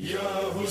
یا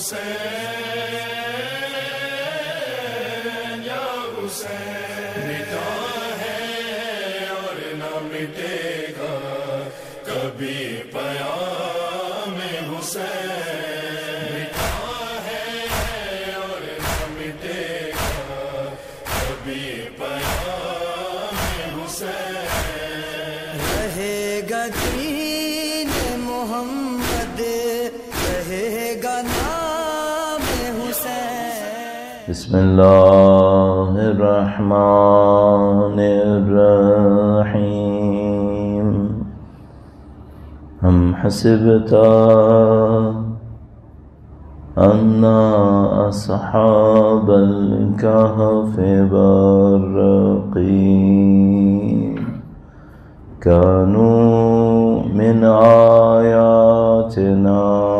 حسین یا حسین، مٹا ہے اور نہ مٹے گا کبھی پیام حسین، مٹا ہے اور نہ مٹے گا کبھی پیام حسین، رہے گا دین محمد، رہے گا نام حسین۔ بسم اللہ الرحمن الرحیم۔ ہم حسبت ان اصحاب الکہف والرقیم كانوا من آياتنا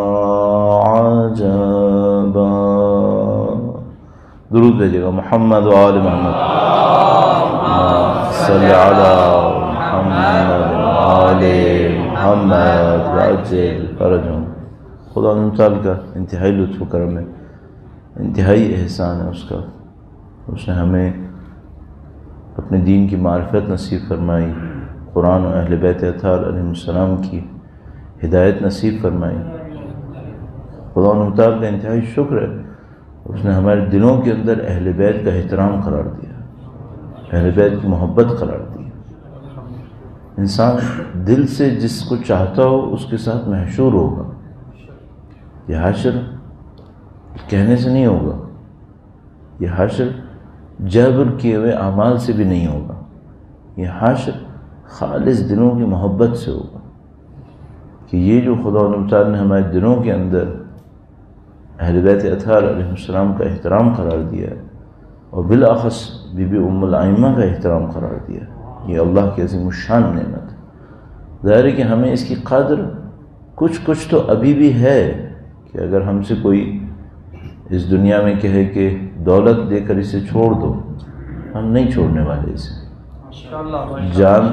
عجبا۔ درود بھیجیے گا محمد و آل محمد، صلی علی محمد و آل محمد وعجل فرجهم۔ خدا تعالی کا انتہائی لطف و کرم ہے، انتہائی احسان ہے اس کا، اس نے ہمیں اپنے دین کی معرفت نصیب فرمائی، قرآن و اہل بیت اطہار علیہ السلام کی ہدایت نصیب فرمائی۔ خدا تعالی کا انتہائی شکر ہے، اس نے ہمارے دلوں کے اندر اہل بیت کا احترام قرار دیا، اہل بیت کی محبت قرار دی۔ انسان دل سے جس کو چاہتا ہو اس کے ساتھ محشور ہوگا۔ یہ حشر کہنے سے نہیں ہوگا، یہ حشر جبر کیے ہوئے اعمال سے بھی نہیں ہوگا، یہ حشر خالص دلوں کی محبت سے ہوگا، کہ یہ جو خدا تعالی نے ہمارے دلوں کے اندر اہل بیت اطہار علیہ السلام کا احترام قرار دیا ہے، اور بالاخص بی بی ام الائمہ کا احترام قرار دیا ہے، یہ اللہ کی عظیم الشان نعمت ہے۔ ظاہر ہے کہ ہمیں اس کی قدر کچھ تو ابھی بھی ہے، کہ اگر ہم سے کوئی اس دنیا میں کہے کہ دولت دے کر اسے چھوڑ دو، ہم نہیں چھوڑنے والے اسے، جان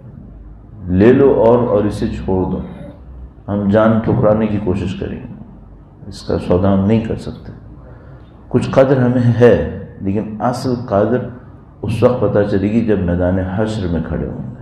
لے لو اور اسے چھوڑ دو، ہم جان ٹھکرانے کی کوشش کریں گے، اس کا سودا ہم نہیں کر سکتے۔ کچھ قدر ہمیں ہے، لیکن اصل قدر اس وقت پتہ چلے گی جب میدان حشر میں کھڑے ہوں گے،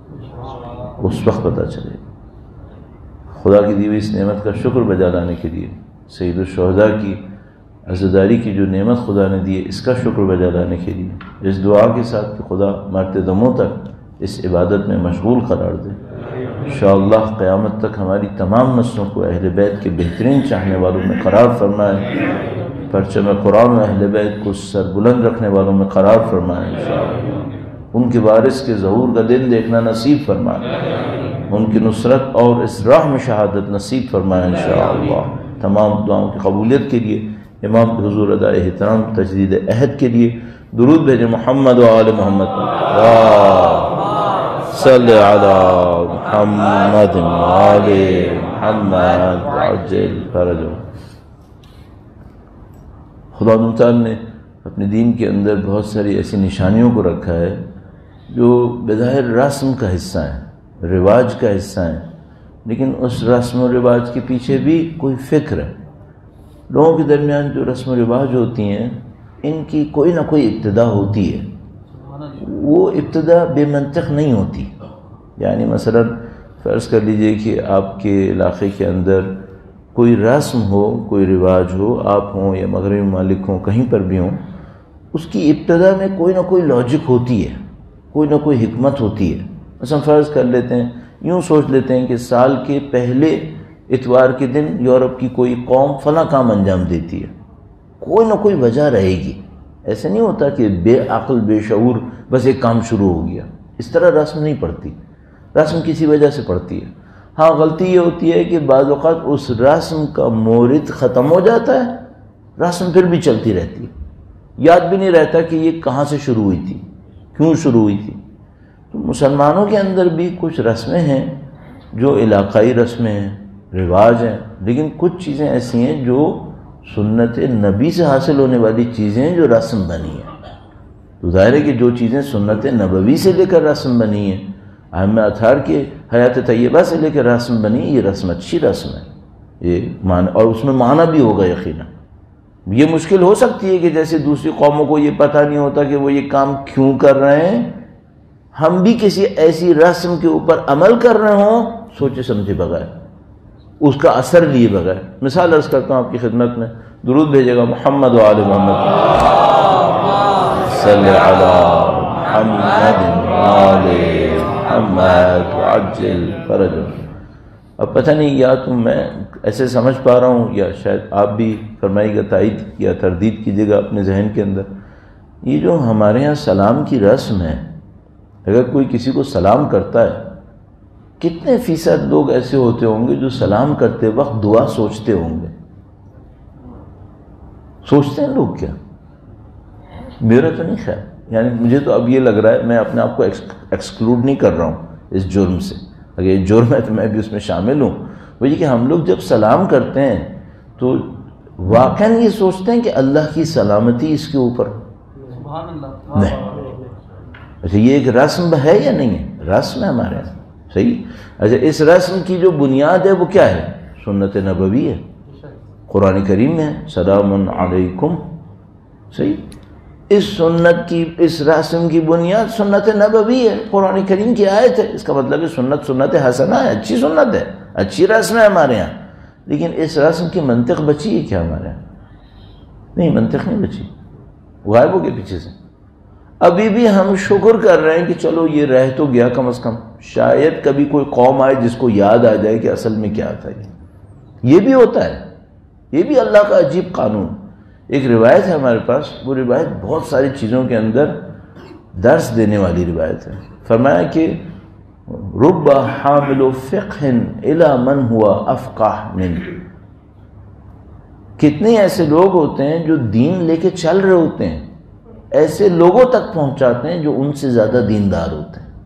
اس وقت پتہ چلے گا۔ خدا کی دی ہوئی اس نعمت کا شکر بجا لانے کے لیے، سید الشہداء کی عزاداری کی جو نعمت خدا نے دی ہے، اس کا شکر بجا لانے کے لیے اس دعا کے ساتھ کہ خدا مرتے دموں تک اس عبادت میں مشغول قرار دے، انشاءاللہ قیامت تک ہماری تمام نسلوں کو اہل بیت کے بہترین چاہنے والوں میں قرار فرمائے، پرچم قرآن و اہل بیت کو سربلند رکھنے والوں میں قرار فرمائے، انشاءاللہ ان کے وارث کے ظہور کا دن دیکھنا نصیب فرمائے، ان کی نصرت اور اس راہ میں شہادت نصیب فرمائے انشاءاللہ۔ تمام دعاؤں کی قبولیت کے لیے امام کے حضور اداء احترام تجدید عہد کے لیے درود بھیجیں محمد و آل محمد، صلی علی محمد و آل محمد وعجل فرجهم۔ خدا تعالی نے اپنے دین کے اندر بہت ساری ایسی نشانیوں کو رکھا ہے جو بظاہر رسم کا حصہ ہیں، رواج کا حصہ ہیں، لیکن اس رسم و رواج کے پیچھے بھی کوئی فکر ہے۔ لوگوں کے درمیان جو رسم و رواج ہوتی ہیں، ان کی کوئی نہ کوئی ابتدا ہوتی ہے، وہ ابتدا بے منطق نہیں ہوتی۔ یعنی مثلا فرض کر لیجئے کہ آپ کے علاقے کے اندر کوئی رسم ہو، کوئی رواج ہو، آپ ہوں یا مغربی ممالک ہوں، کہیں پر بھی ہوں، اس کی ابتدا میں کوئی نہ کوئی لاجک ہوتی ہے، کوئی نہ کوئی حکمت ہوتی ہے۔ مثلا فرض کر لیتے ہیں، یوں سوچ لیتے ہیں کہ سال کے پہلے اتوار کے دن یورپ کی کوئی قوم فلاں کام انجام دیتی ہے، کوئی نہ کوئی وجہ رہے گی۔ ایسے نہیں ہوتا کہ بے عقل بے شعور بس ایک کام شروع ہو گیا، اس طرح رسم نہیں پڑتی، رسم کسی وجہ سے پڑتی ہے۔ ہاں غلطی یہ ہوتی ہے کہ بعض اوقات اس رسم کا مورد ختم ہو جاتا ہے، رسم پھر بھی چلتی رہتی ہے، یاد بھی نہیں رہتا کہ یہ کہاں سے شروع ہوئی تھی، کیوں شروع ہوئی تھی۔ تو مسلمانوں کے اندر بھی کچھ رسمیں ہیں جو علاقائی رسمیں ہیں، رواج ہیں، لیکن کچھ چیزیں ایسی ہیں جو سنت نبی سے حاصل ہونے والی چیزیں جو رسم بنی ہیں۔ تو ظاہر ہے کہ جو چیزیں سنت نبوی سے لے کر رسم بنی ہیں، ائمہ اطہار کے حیات طیبہ سے لے کر رسم بنی، یہ رسم اچھی رسم ہے، یہ معنی، اور اس میں معنی بھی ہوگا یقیناً. یہ مشکل ہو سکتی ہے کہ جیسے دوسری قوموں کو یہ پتہ نہیں ہوتا کہ وہ یہ کام کیوں کر رہے ہیں، ہم بھی کسی ایسی رسم کے اوپر عمل کر رہے ہوں سوچے سمجھے بغیر، اس کا اثر لیے بغیر. مثال عرض کرتا ہوں آپ کی خدمت میں، درود بھیجے گا محمد و آل محمد صلی علی محمد و آل محمد وعجل فرجہ. اب پتہ نہیں یا تو میں ایسے سمجھ پا رہا ہوں یا شاید آپ بھی فرمائیے گا، تائید یا تردید کیجیے گا اپنے ذہن کے اندر. یہ جو ہمارے ہاں سلام کی رسم ہے، اگر کوئی کسی کو سلام کرتا ہے، کتنے فیصد لوگ ایسے ہوتے ہوں گے جو سلام کرتے وقت دعا سوچتے ہوں گے؟ سوچتے ہیں لوگ کیا؟ میرا تو نہیں خیال، یعنی مجھے تو اب یہ لگ رہا ہے، میں اپنے آپ کو ایکسکلوڈ نہیں کر رہا ہوں اس جرم سے، اگر یہ جرم ہے تو میں بھی اس میں شامل ہوں. وہ یہ کہ ہم لوگ جب سلام کرتے ہیں تو واقعاً یہ سوچتے ہیں کہ اللہ کی سلامتی اس کے اوپر. سبحان اللہ. نہیں. اچھا یہ ایک رسم ہے یا نہیں ہے؟ رسم ہے ہمارے یہاں. صحیح. اچھا اس رسم کی جو بنیاد ہے وہ کیا ہے؟ سنت نبوی ہے، قرآن کریم میں ہے سلام علیکم. صحیح. اس سنت کی، اس رسم کی بنیاد سنت نبوی ہے، قرآن کریم کی آیت ہے. اس کا مطلب ہے سنت حسنہ ہے، اچھی سنت ہے، اچھی رسم ہے ہمارے یہاں. لیکن اس رسم کی منطق بچی ہے کیا ہمارے یہاں؟ نہیں، منطق نہیں بچی، غائب ہو گئے پیچھے سے. ابھی بھی ہم شکر کر رہے ہیں کہ چلو یہ رہ تو گیا کم از کم، شاید کبھی کوئی قوم آئے جس کو یاد آ جائے کہ اصل میں کیا تھا. یہ بھی ہوتا ہے، یہ بھی اللہ کا عجیب قانون. ایک روایت ہے ہمارے پاس، وہ روایت بہت ساری چیزوں کے اندر درس دینے والی روایت ہے. فرمایا کہ رب حامل فقہ الی من ہوا افقہ من. کتنے ایسے لوگ ہوتے ہیں جو دین لے کے چل رہے ہوتے ہیں، ایسے لوگوں تک پہنچاتے ہیں جو ان سے زیادہ دیندار ہوتے ہیں.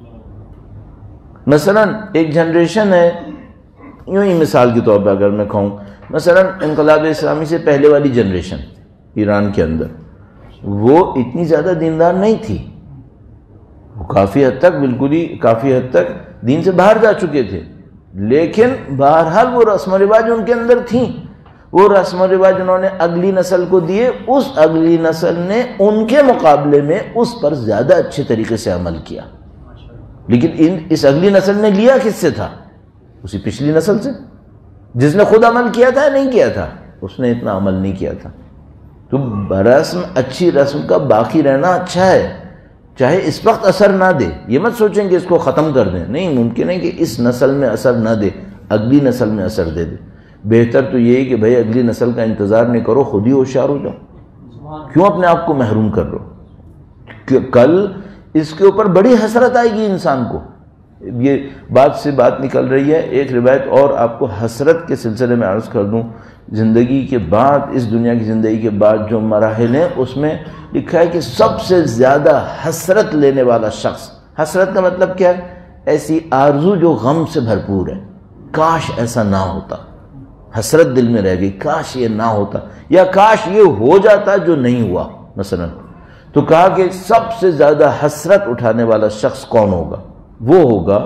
مثلا ایک جنریشن ہے، یوں ہی مثال کے طور پہ اگر میں کہوں، مثلا انقلاب اسلامی سے پہلے والی جنریشن ایران کے اندر، وہ اتنی زیادہ دیندار نہیں تھی. وہ کافی حد تک، بالکل ہی کافی حد تک دین سے باہر جا چکے تھے، لیکن بہرحال وہ رسم و رواج ان کے اندر تھیں. وہ رسم و رواج انہوں نے اگلی نسل کو دیے، اس اگلی نسل نے ان کے مقابلے میں اس پر زیادہ اچھے طریقے سے عمل کیا. لیکن اس اگلی نسل نے لیا کس سے تھا؟ اسی پچھلی نسل سے، جس نے خود عمل کیا تھا نہیں کیا تھا، اس نے اتنا عمل نہیں کیا تھا. تو رسم، اچھی رسم کا باقی رہنا اچھا ہے، چاہے اس وقت اثر نہ دے. یہ مت سوچیں کہ اس کو ختم کر دیں، نہیں، ممکن ہے کہ اس نسل میں اثر نہ دے، اگلی نسل میں اثر دے دے. بہتر تو یہی کہ بھائی اگلی نسل کا انتظار نہیں کرو، خود ہی ہوشیار ہو جاؤ. کیوں اپنے آپ کو محروم کر رہے ہو؟ کل اس کے اوپر بڑی حسرت آئے گی انسان کو. یہ بات سے بات نکل رہی ہے. ایک روایت اور آپ کو حسرت کے سلسلے میں عرض کر دوں. زندگی کے بعد، اس دنیا کی زندگی کے بعد جو مراحل ہیں، اس میں لکھا ہے کہ سب سے زیادہ حسرت لینے والا شخص، حسرت کا مطلب کیا ہے؟ ایسی آرزو جو غم سے بھرپور ہے، کاش ایسا نہ ہوتا. حسرت دل میں رہ گئی، کاش یہ نہ ہوتا، یا کاش یہ ہو جاتا جو نہیں ہوا مثلا. تو کہا کہ سب سے زیادہ حسرت اٹھانے والا شخص کون ہوگا؟ وہ ہوگا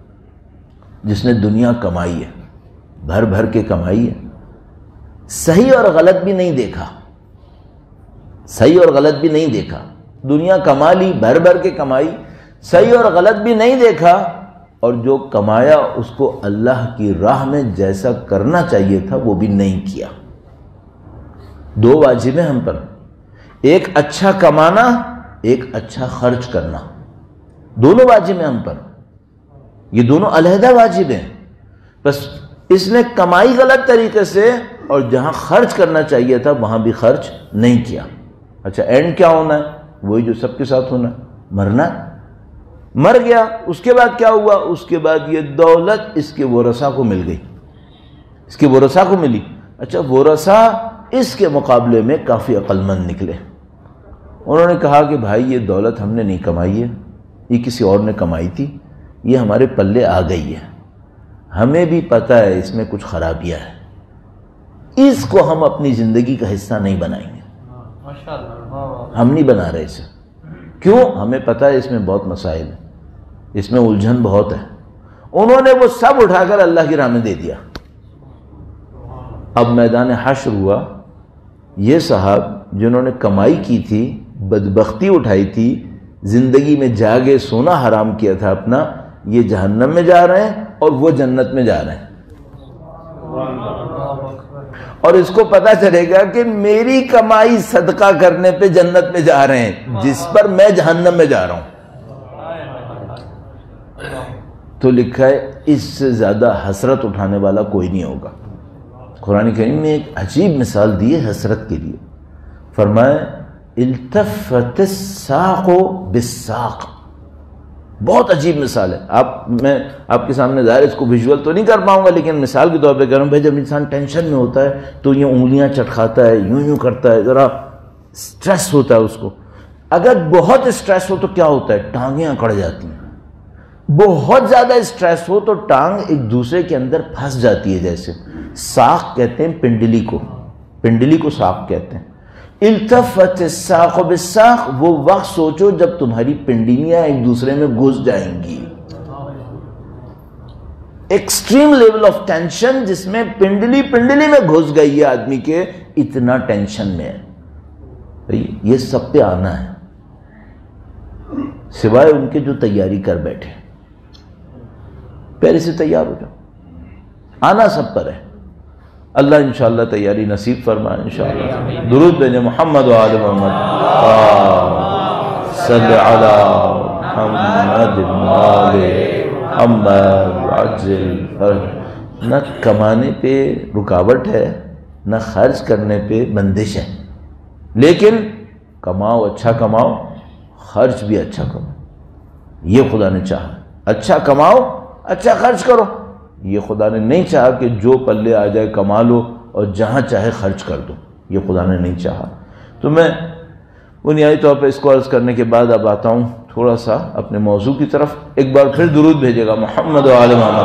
جس نے دنیا کمائی ہے، بھر بھر کے کمائی ہے، صحیح اور غلط بھی نہیں دیکھا، صحیح اور غلط بھی نہیں دیکھا. دنیا کما لی، بھر بھر کے کمائی، صحیح اور غلط بھی نہیں دیکھا، اور جو کمایا اس کو اللہ کی راہ میں جیسا کرنا چاہیے تھا وہ بھی نہیں کیا. دو واجب ہیں ہم پر، ایک اچھا کمانا، ایک اچھا خرچ کرنا. دونوں واجب ہیں ہم پر، یہ دونوں علیحدہ واجب ہیں. بس اس نے کمائی غلط طریقے سے، اور جہاں خرچ کرنا چاہیے تھا وہاں بھی خرچ نہیں کیا. اچھا اینڈ کیا ہونا ہے؟ وہی جو سب کے ساتھ ہونا ہے، مرنا ہے. مر گیا. اس کے بعد کیا ہوا؟ اس کے بعد یہ دولت اس کے ورثاء کو مل گئی، اس کے ورثاء کو ملی. اچھا ورثاء اس کے مقابلے میں کافی عقل مند نکلے. انہوں نے کہا کہ بھائی یہ دولت ہم نے نہیں کمائی ہے، یہ کسی اور نے کمائی تھی، یہ ہمارے پلے آ گئی ہے، ہمیں بھی پتہ ہے اس میں کچھ خرابیاں ہیں، اس کو ہم اپنی زندگی کا حصہ نہیں بنائیں گے. ہم نہیں بنا رہے اسے. کیوں؟ ہمیں پتہ ہے اس میں بہت مسائل ہیں، اس میں الجھن بہت ہے. انہوں نے وہ سب اٹھا کر اللہ کی راہ میں دے دیا. اب میدان حشر ہوا، یہ صاحب جنہوں نے کمائی کی تھی، بدبختی اٹھائی تھی، زندگی میں جاگے سونا حرام کیا تھا اپنا، یہ جہنم میں جا رہے ہیں اور وہ جنت میں جا رہے ہیں۔ اور اس کو پتا چلے گا کہ میری کمائی صدقہ کرنے پہ جنت میں جا رہے ہیں، جس پر میں جہنم میں جا رہا ہوں۔ تو لکھا ہے اس سے زیادہ حسرت اٹھانے والا کوئی نہیں ہوگا۔ قرآن کریم نے ایک عجیب مثال دی ہے حسرت کے لیے، فرمایا التفت الساق بالساق۔ بہت عجیب مثال ہے، میں آپ کے سامنے ظاہر اس کو ویژول تو نہیں کر پاؤں گا، لیکن مثال کے طور پہ کہہ رہا ہوں بھائی جب انسان ٹینشن میں ہوتا ہے تو یہ انگلیاں چٹکھاتا ہے، یوں کرتا ہے، ذرا سٹریس ہوتا ہے اس کو۔ اگر بہت سٹریس ہو تو کیا ہوتا ہے؟ ٹانگیں اکڑ جاتی ہیں۔ بہت زیادہ سٹریس ہو تو ٹانگ ایک دوسرے کے اندر پھنس جاتی ہے، جیسے ساق کہتے ہیں پنڈلی کو ساق کہتے ہیں۔ التفت الساق بالساق، وہ وقت سوچو جب تمہاری پنڈلیاں ایک دوسرے میں گھس جائیں گی۔ ایکسٹریم لیول آف ٹینشن جس میں پنڈلی میں گھس گئی ہے آدمی کے، اتنا ٹینشن میں ہے۔ یہ سب پہ آنا ہے، سوائے ان کے جو تیاری کر بیٹھے۔ پہلے سے تیار ہو جاؤ، آنا سب پر ہے۔ اللہ انشاءاللہ تیاری نصیب فرمائے انشاءاللہ۔ درود بھیجیں محمد و آل محمد، صلی علی محمد آل محمد عجل فرج۔ نہ کمانے پہ رکاوٹ ہے، نہ خرچ کرنے پہ بندش ہے، لیکن کماؤ، اچھا کماؤ، خرچ بھی اچھا کرو، یہ خدا نے چاہا۔ اچھا کماؤ، اچھا خرچ کرو، یہ خدا نے نہیں چاہا کہ جو پلے آ جائے کما لو اور جہاں چاہے خرچ کر دو، یہ خدا نے نہیں چاہا۔ تو میں بنیادی طور پہ اس کو عرض کرنے کے بعد اب آتا ہوں تھوڑا سا اپنے موضوع کی طرف۔ ایک بار پھر درود بھیجے گا محمد و آل محمد،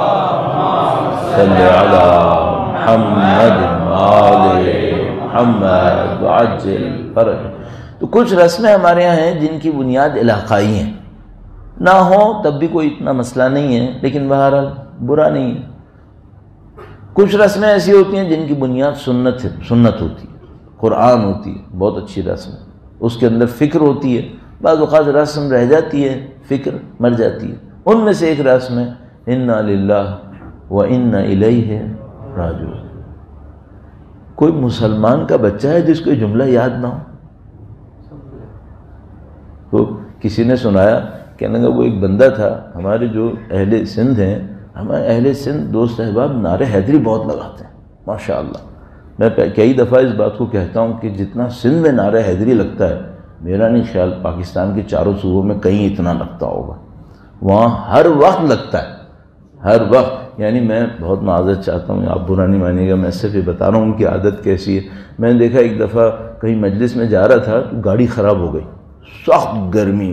صلی علی محمد آل محمد عجل فرج۔ تو کچھ رسمیں ہمارے یہاں ہیں جن کی بنیاد علاقائی ہیں، نہ ہو تب بھی کوئی اتنا مسئلہ نہیں ہے، لیکن بہرحال برا نہیں ہے۔ کچھ رسمیں ایسی ہوتی ہیں جن کی بنیاد سنت ہوتی ہے، قرآن ہوتی ہے، بہت اچھی رسم ہے، اس کے اندر فکر ہوتی ہے۔ بعض اوقات رسم رہ جاتی ہے، فکر مر جاتی ہے۔ ان میں سے ایک رسم ہے انا للہ و انا الیہ راجعون۔ کوئی مسلمان کا بچہ ہے جس کو یہ جملہ یاد نہ ہو؟ تو کسی نے سنایا، کہنے لگا وہ ایک بندہ تھا، ہمارے جو اہل سندھ ہیں، ہمارے اہل سندھ دوست احباب نعرہ حیدری بہت لگاتے ہیں ماشاءاللہ۔ میں کئی دفعہ اس بات کو کہتا ہوں کہ جتنا سندھ میں نعرہ حیدری لگتا ہے، میرا نہیں خیال پاکستان کے چاروں صوبوں میں کہیں اتنا لگتا ہوگا۔ وہاں ہر وقت لگتا ہے، ہر وقت۔ یعنی میں بہت معذرت چاہتا ہوں، آپ برا نہیں مانیے گا، میں صرف یہ بتا رہا ہوں ان کی عادت کیسی ہے۔ میں نے دیکھا ایک دفعہ کہیں مجلس میں جا رہا تھا تو گاڑی خراب ہو گئی، سخت گرمی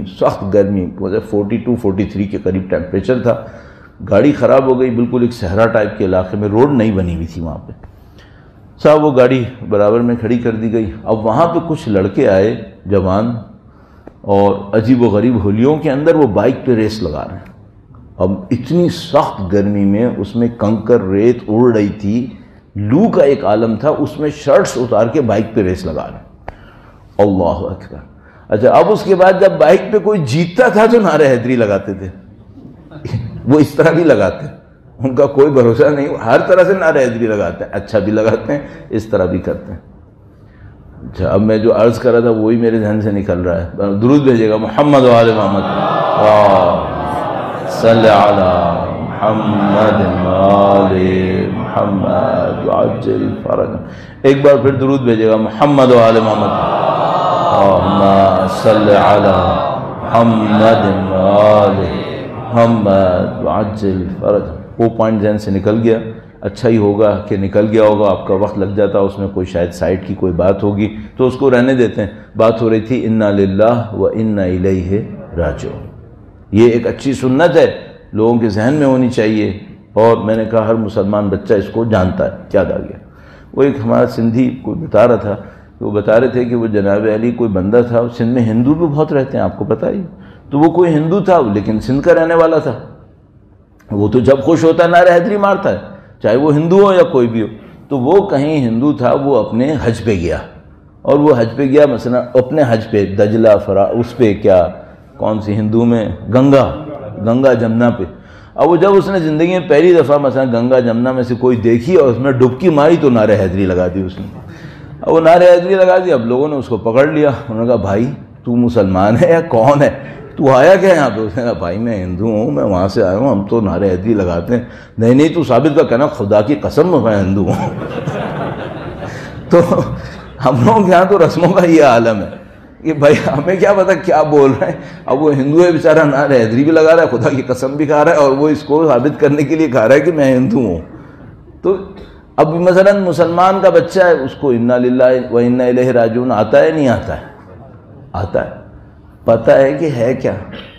42-43 کے قریب ٹیمپریچر تھا، گاڑی خراب ہو گئی، بالکل ایک صحرا ٹائپ کے علاقے میں، روڈ نہیں بنی ہوئی تھی وہاں پہ۔ صاحب وہ گاڑی برابر میں کھڑی کر دی گئی۔ اب وہاں پہ کچھ لڑکے آئے جوان، اور عجیب و غریب ہولیوں کے اندر وہ بائک پہ ریس لگا رہے ہیں۔ اب اتنی سخت گرمی میں اس میں کنکر ریت اڑ رہی تھی، لو کا ایک عالم تھا، اس میں شرٹس اتار کے بائک پہ ریس لگا رہے ہیں۔ اللہ اکبر۔ اچھا اب اس کے بعد جب بائک پہ کوئی جیتتا تھا تو نعرہ حیدری لگاتے تھے، وہ اس طرح بھی لگاتے ہیں، ان کا کوئی بھروسہ نہیں، ہر طرح سے نعرہ حیدری لگاتے ہیں، اچھا بھی لگاتے ہیں، اس طرح بھی کرتے ہیں۔ اچھا اب میں جو عرض کر رہا تھا وہی میرے ذہن سے نکل رہا ہے۔ درود بھیجے گا محمد و آل محمد، صلی علی محمد آل محمد عجل فرج۔ ایک بار پھر درود بھیجے گا محمد و آل محمد، اللہم صلی علی محمد آل محمد عجل فرج۔ وہ پوائنٹ ذہن سے نکل گیا، اچھا ہی ہوگا کہ نکل گیا ہوگا، آپ کا وقت لگ جاتا، اس میں کوئی شاید سائٹ کی کوئی بات ہوگی تو اس کو رہنے دیتے ہیں۔ بات ہو رہی تھی انا للہ و انا الیہ راجعون۔ یہ ایک اچھی سنت ہے، لوگوں کے ذہن میں ہونی چاہیے، اور میں نے کہا ہر مسلمان بچہ اس کو جانتا ہے۔ کیا آ گیا؟ وہ ایک ہمارا سندھی کوئی بتا رہا تھا، وہ بتا رہے تھے کہ وہ جناب علی کوئی بندہ تھا، سندھ میں ہندو بھی بہت رہتے ہیں، آپ کو پتہ ہی، تو وہ کوئی ہندو تھا لیکن سندھ کا رہنے والا تھا۔ وہ تو جب خوش ہوتا ہے نعرہ حیدری مارتا ہے، چاہے وہ ہندو ہو یا کوئی بھی ہو۔ تو وہ کہیں ہندو تھا، وہ اپنے حج پہ گیا، اور وہ حج پہ گیا مثلا اپنے حج پہ دجلہ اس پہ کیا کون سی ہندو میں گنگا جمنا پہ. اب وہ جب اس نے زندگی میں پہلی دفعہ مثلا گنگا جمنا میں سے کوئی دیکھی اور اس میں ڈبکی ماری تو نعرہ حیدری لگا دی اس نے. اب وہ نعرہ حیدری لگا دی. اب لوگوں نے اس کو پکڑ لیا. انہوں نے کہا بھائی تو مسلمان ہے یا کون ہے، تو آیا کیا یہاں پہ؟ اس نے کہا بھائی میں ہندو ہوں، میں وہاں سے آیا ہوں، ہم تو نعرہ حیدری لگاتے ہیں. نہیں تو ثابت کا کہنا خدا کی قسم میں ہندو ہوں. تو ہم لوگوں کے یہاں تو رسموں کا یہ عالم ہے کہ بھائی ہمیں کیا پتا کیا بول رہے ہیں. اب وہ ہندو ہے بیچارہ، نعرہ حیدری بھی لگا رہا ہے، خدا کی قسم بھی کھا رہا ہے، اور وہ اس کو ثابت کرنے کے لیے کھا رہا ہے کہ میں ہندو ہوں. تو اب مثلا مسلمان کا بچہ ہے، اس کو انا للہ و انا الیہ راجعون آتا ہے نہیں آتا ہے؟ آتا ہے. پتہ ہے کہ ہے کیا؟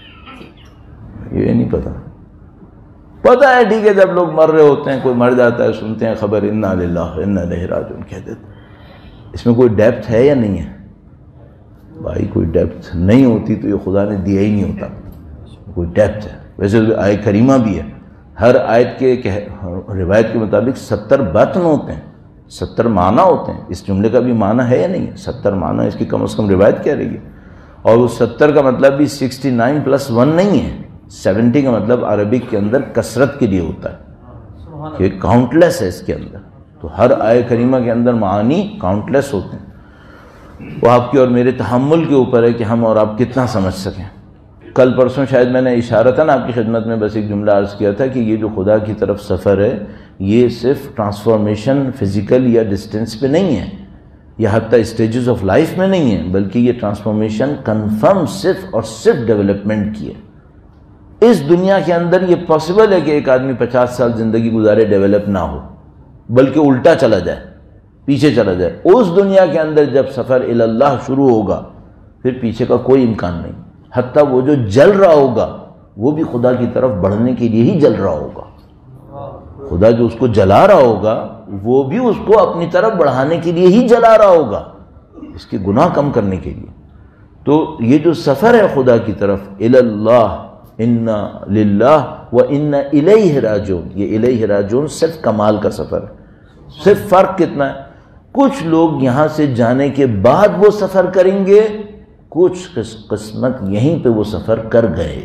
یہ نہیں پتا. پتہ ہے ٹھیک ہے، جب لوگ مر رہے ہوتے ہیں، کوئی مر جاتا ہے، سنتے ہیں خبر انا للہ و انا الیہ راجعون کہہ دیتے. اس میں کوئی ڈیپتھ ہے یا نہیں ہے؟ بھائی کوئی ڈیپتھ نہیں ہوتی تو یہ خدا نے دیا ہی نہیں ہوتا. کوئی ڈیپتھ ہے. ویسے آیت کریمہ بھی ہے، ہر آیت کے روایت کے مطابق 70 باطن ہوتے ہیں، 70 معنی ہوتے ہیں. اس جملے کا بھی معنی ہے یا نہیں ہے؟ 70 معنی اس کی کم از کم روایت کہہ رہی ہے. اور اس 70 کا مطلب بھی 69 + 1 نہیں ہے. 70 کا مطلب عربک کے اندر کثرت کے لیے ہوتا ہے کہ کاؤنٹ لیس ہے اس کے اندر. تو ہر آیت کریمہ کے اندر معانی کاؤنٹ لیس ہوتے ہیں. وہ آپ کے اور میرے تحمل کے اوپر ہے کہ ہم اور آپ کتنا سمجھ سکیں. کل پرسوں شاید میں نے اشارتاً آپ کی خدمت میں بس ایک جملہ عرض کیا تھا کہ یہ جو خدا کی طرف سفر ہے یہ صرف ٹرانسفارمیشن فزیکل یا ڈسٹینس پہ نہیں ہے، یا حتیٰ اسٹیجز آف لائف میں نہیں ہے، بلکہ یہ ٹرانسفارمیشن کنفرم صرف اور صرف ڈیولپمنٹ کی ہے. اس دنیا کے اندر یہ پاسبل ہے کہ ایک آدمی 50 سال زندگی گزارے ڈیولپ نہ ہو، بلکہ الٹا چلا جائے، پیچھے چلا جائے. اس دنیا کے اندر جب سفر الی اللہ شروع ہوگا پھر پیچھے کا کوئی امکان نہیں. حتیٰ وہ جو جل رہا ہوگا وہ بھی خدا کی طرف بڑھنے کے لیے ہی جل رہا ہوگا. خدا جو اس کو جلا رہا ہوگا وہ بھی اس کو اپنی طرف بڑھانے کے لیے ہی جلا رہا ہوگا، اس کے گناہ کم کرنے کے لیے. تو یہ جو سفر ہے خدا کی طرف الی اللہ، انا للہ و انا الیہ راجعون، یہ الیہ راجعون صرف کمال کا سفر ہے. صرف فرق کتنا ہے؟ کچھ لوگ یہاں سے جانے کے بعد وہ سفر کریں گے، کچھ قسمت یہیں پہ وہ سفر کر گئے.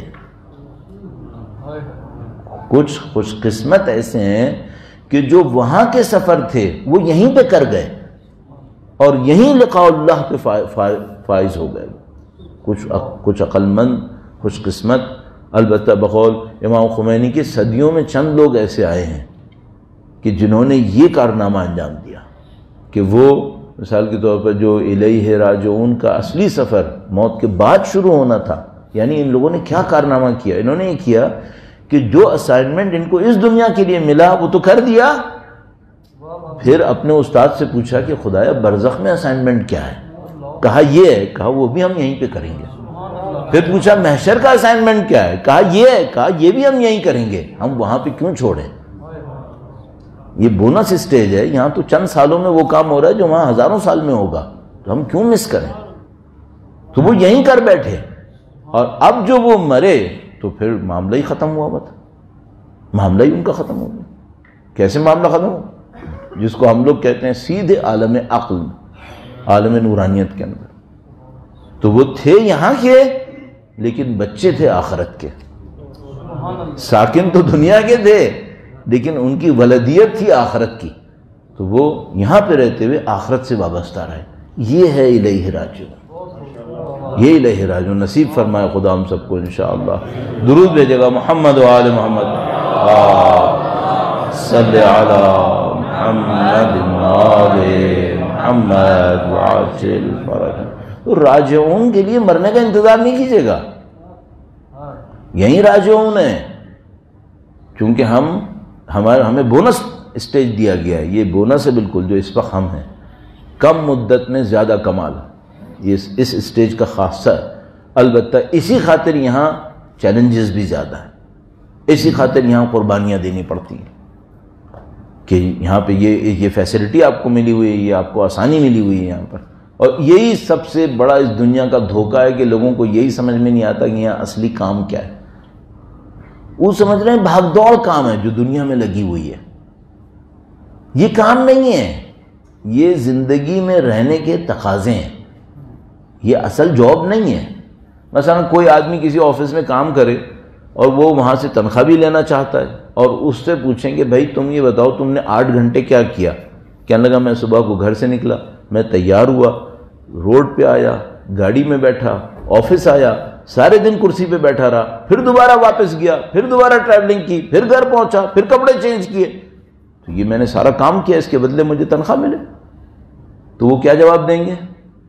کچھ خوش قسمت ایسے ہیں کہ جو وہاں کے سفر تھے وہ یہیں پہ کر گئے اور یہیں لقاء اللہ پہ فائز ہو گئے. کچھ عقل مند خوش قسمت. البتہ بقول امام خمینی کے صدیوں میں چند لوگ ایسے آئے ہیں کہ جنہوں نے یہ کارنامہ انجام دیا کہ وہ مثال کے طور پر جو الیہ راجعون کا اصلی سفر موت کے بعد شروع ہونا تھا، یعنی ان لوگوں نے کیا کارنامہ کیا؟ انہوں نے یہ کیا کہ جو اسائنمنٹ ان کو اس دنیا کے لیے ملا وہ تو کر دیا. پھر اپنے استاد سے پوچھا کہ خدایا برزخ میں اسائنمنٹ کیا ہے؟ کہا یہ ہے. کہا وہ بھی ہم یہیں پہ کریں گے. پھر پوچھا محشر کا اسائنمنٹ کیا ہے؟ کہا یہ ہے. کہا یہ بھی ہم یہیں کریں گے، ہم وہاں پہ کیوں چھوڑیں؟ یہ بونس اسٹیج ہے، یہاں تو چند سالوں میں وہ کام ہو رہا ہے جو وہاں ہزاروں سال میں ہوگا، تو ہم کیوں مس کریں؟ تو وہ یہیں کر بیٹھے، اور اب جو وہ مرے تو پھر معاملہ ہی ختم ہوا. معاملہ ہی ان کا ختم ہو گیا. کیسے معاملہ ختم ہو؟ جس کو ہم لوگ کہتے ہیں سیدھے عالم عقل، عالم نورانیت کے اندر. تو وہ تھے یہاں کے لیکن بچے تھے آخرت کے. ساکن تو دنیا کے تھے لیکن ان کی ولدیت تھی آخرت کی، تو وہ یہاں پہ رہتے ہوئے آخرت سے وابستہ رہے. یہ ہے الیہ راجعون. یہ الیہ راجعون نصیب فرمائے خدا ہم سب کو انشاءاللہ. درود بھیجے گا محمد و آل محمد. صلی علی محمد و آل محمد وعجل فرجہ. تو راجعون کے لیے مرنے کا انتظار نہیں کیجیے گا، یہیں راجعون ہے. کیونکہ ہمیں بونس اسٹیج دیا گیا ہے. یہ بونس ہے بالکل جو اس وقت ہم ہیں. کم مدت میں زیادہ کمال، یہ اس اسٹیج کا خاصہ ہے. البتہ اسی خاطر یہاں چیلنجز بھی زیادہ ہیں، اسی خاطر یہاں قربانیاں دینی پڑتی ہیں کہ یہاں پہ یہ فیسلٹی آپ کو ملی ہوئی ہے، یہ آپ کو آسانی ملی ہوئی ہے یہاں پر. اور یہی سب سے بڑا اس دنیا کا دھوکہ ہے کہ لوگوں کو یہی سمجھ میں نہیں آتا کہ یہاں اصلی کام کیا ہے. وہ سمجھ رہے ہیں بھاگ دوڑ کام ہے جو دنیا میں لگی ہوئی ہے. یہ کام نہیں ہے، یہ زندگی میں رہنے کے تقاضے ہیں، یہ اصل جاب نہیں ہے۔ مثلا کوئی آدمی کسی آفس میں کام کرے اور وہ وہاں سے تنخواہ بھی لینا چاہتا ہے، اور اس سے پوچھیں کہ بھائی تم یہ بتاؤ تم نے 8 گھنٹے کیا کیا؟ کہنے لگا میں صبح کو گھر سے نکلا، میں تیار ہوا، روڈ پہ آیا، گاڑی میں بیٹھا، آفس آیا، سارے دن کرسی پہ بیٹھا رہا، پھر دوبارہ واپس گیا، پھر دوبارہ ٹریولنگ کی، پھر گھر پہنچا، پھر کپڑے چینج کیے، تو یہ میں نے سارا کام کیا، اس کے بدلے مجھے تنخواہ ملے؟ تو وہ کیا جواب دیں گے؟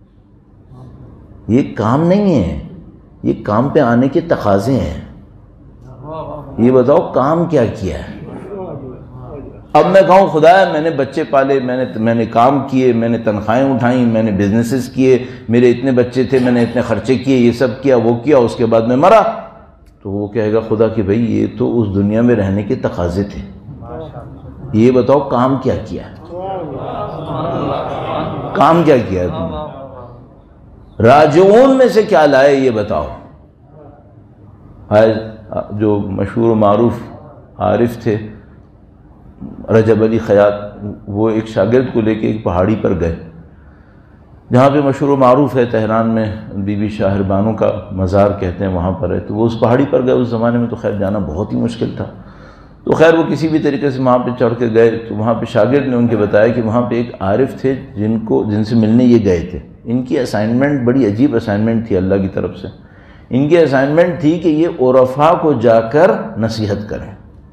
یہ کام نہیں ہے، یہ کام پہ آنے کے تقاضے ہیں۔ یہ بتاؤ کام کیا کیا ہے؟ اب میں کہوں خدایا میں نے بچے پالے، میں نے کام کیے، میں نے تنخواہیں اٹھائیں، میں نے بزنسز کیے، میرے اتنے بچے تھے، میں نے اتنے خرچے کیے، یہ سب کیا وہ کیا، اس کے بعد میں مرا، تو وہ کہے گا خدا کہ بھئی یہ تو اس دنیا میں رہنے کے تقاضے تھے، یہ بتاؤ کام کیا کیا ہے؟ کام کیا کیا ہے تم نے؟ راجعون میں سے کیا لائے یہ بتاؤ۔ جو مشہور و معروف عارف تھے رجب علی خیاط، وہ ایک شاگرد کو لے کے ایک پہاڑی پر گئے جہاں پہ مشہور و معروف ہے، تہران میں بی بی شاہر بانو کا مزار کہتے ہیں وہاں پر ہے، تو وہ اس پہاڑی پر گئے۔ اس زمانے میں تو خیر جانا بہت ہی مشکل تھا، تو خیر وہ کسی بھی طریقے سے وہاں پہ چڑھ کے گئے، تو وہاں پہ شاگرد نے ان کے بتایا کہ وہاں پہ ایک عارف تھے جن سے ملنے یہ گئے تھے۔ ان کی اسائنمنٹ بڑی عجیب اسائنمنٹ تھی اللہ کی طرف سے۔ ان کی اسائنمنٹ تھی کہ یہ عرفاء کو جا کر نصیحت کریں۔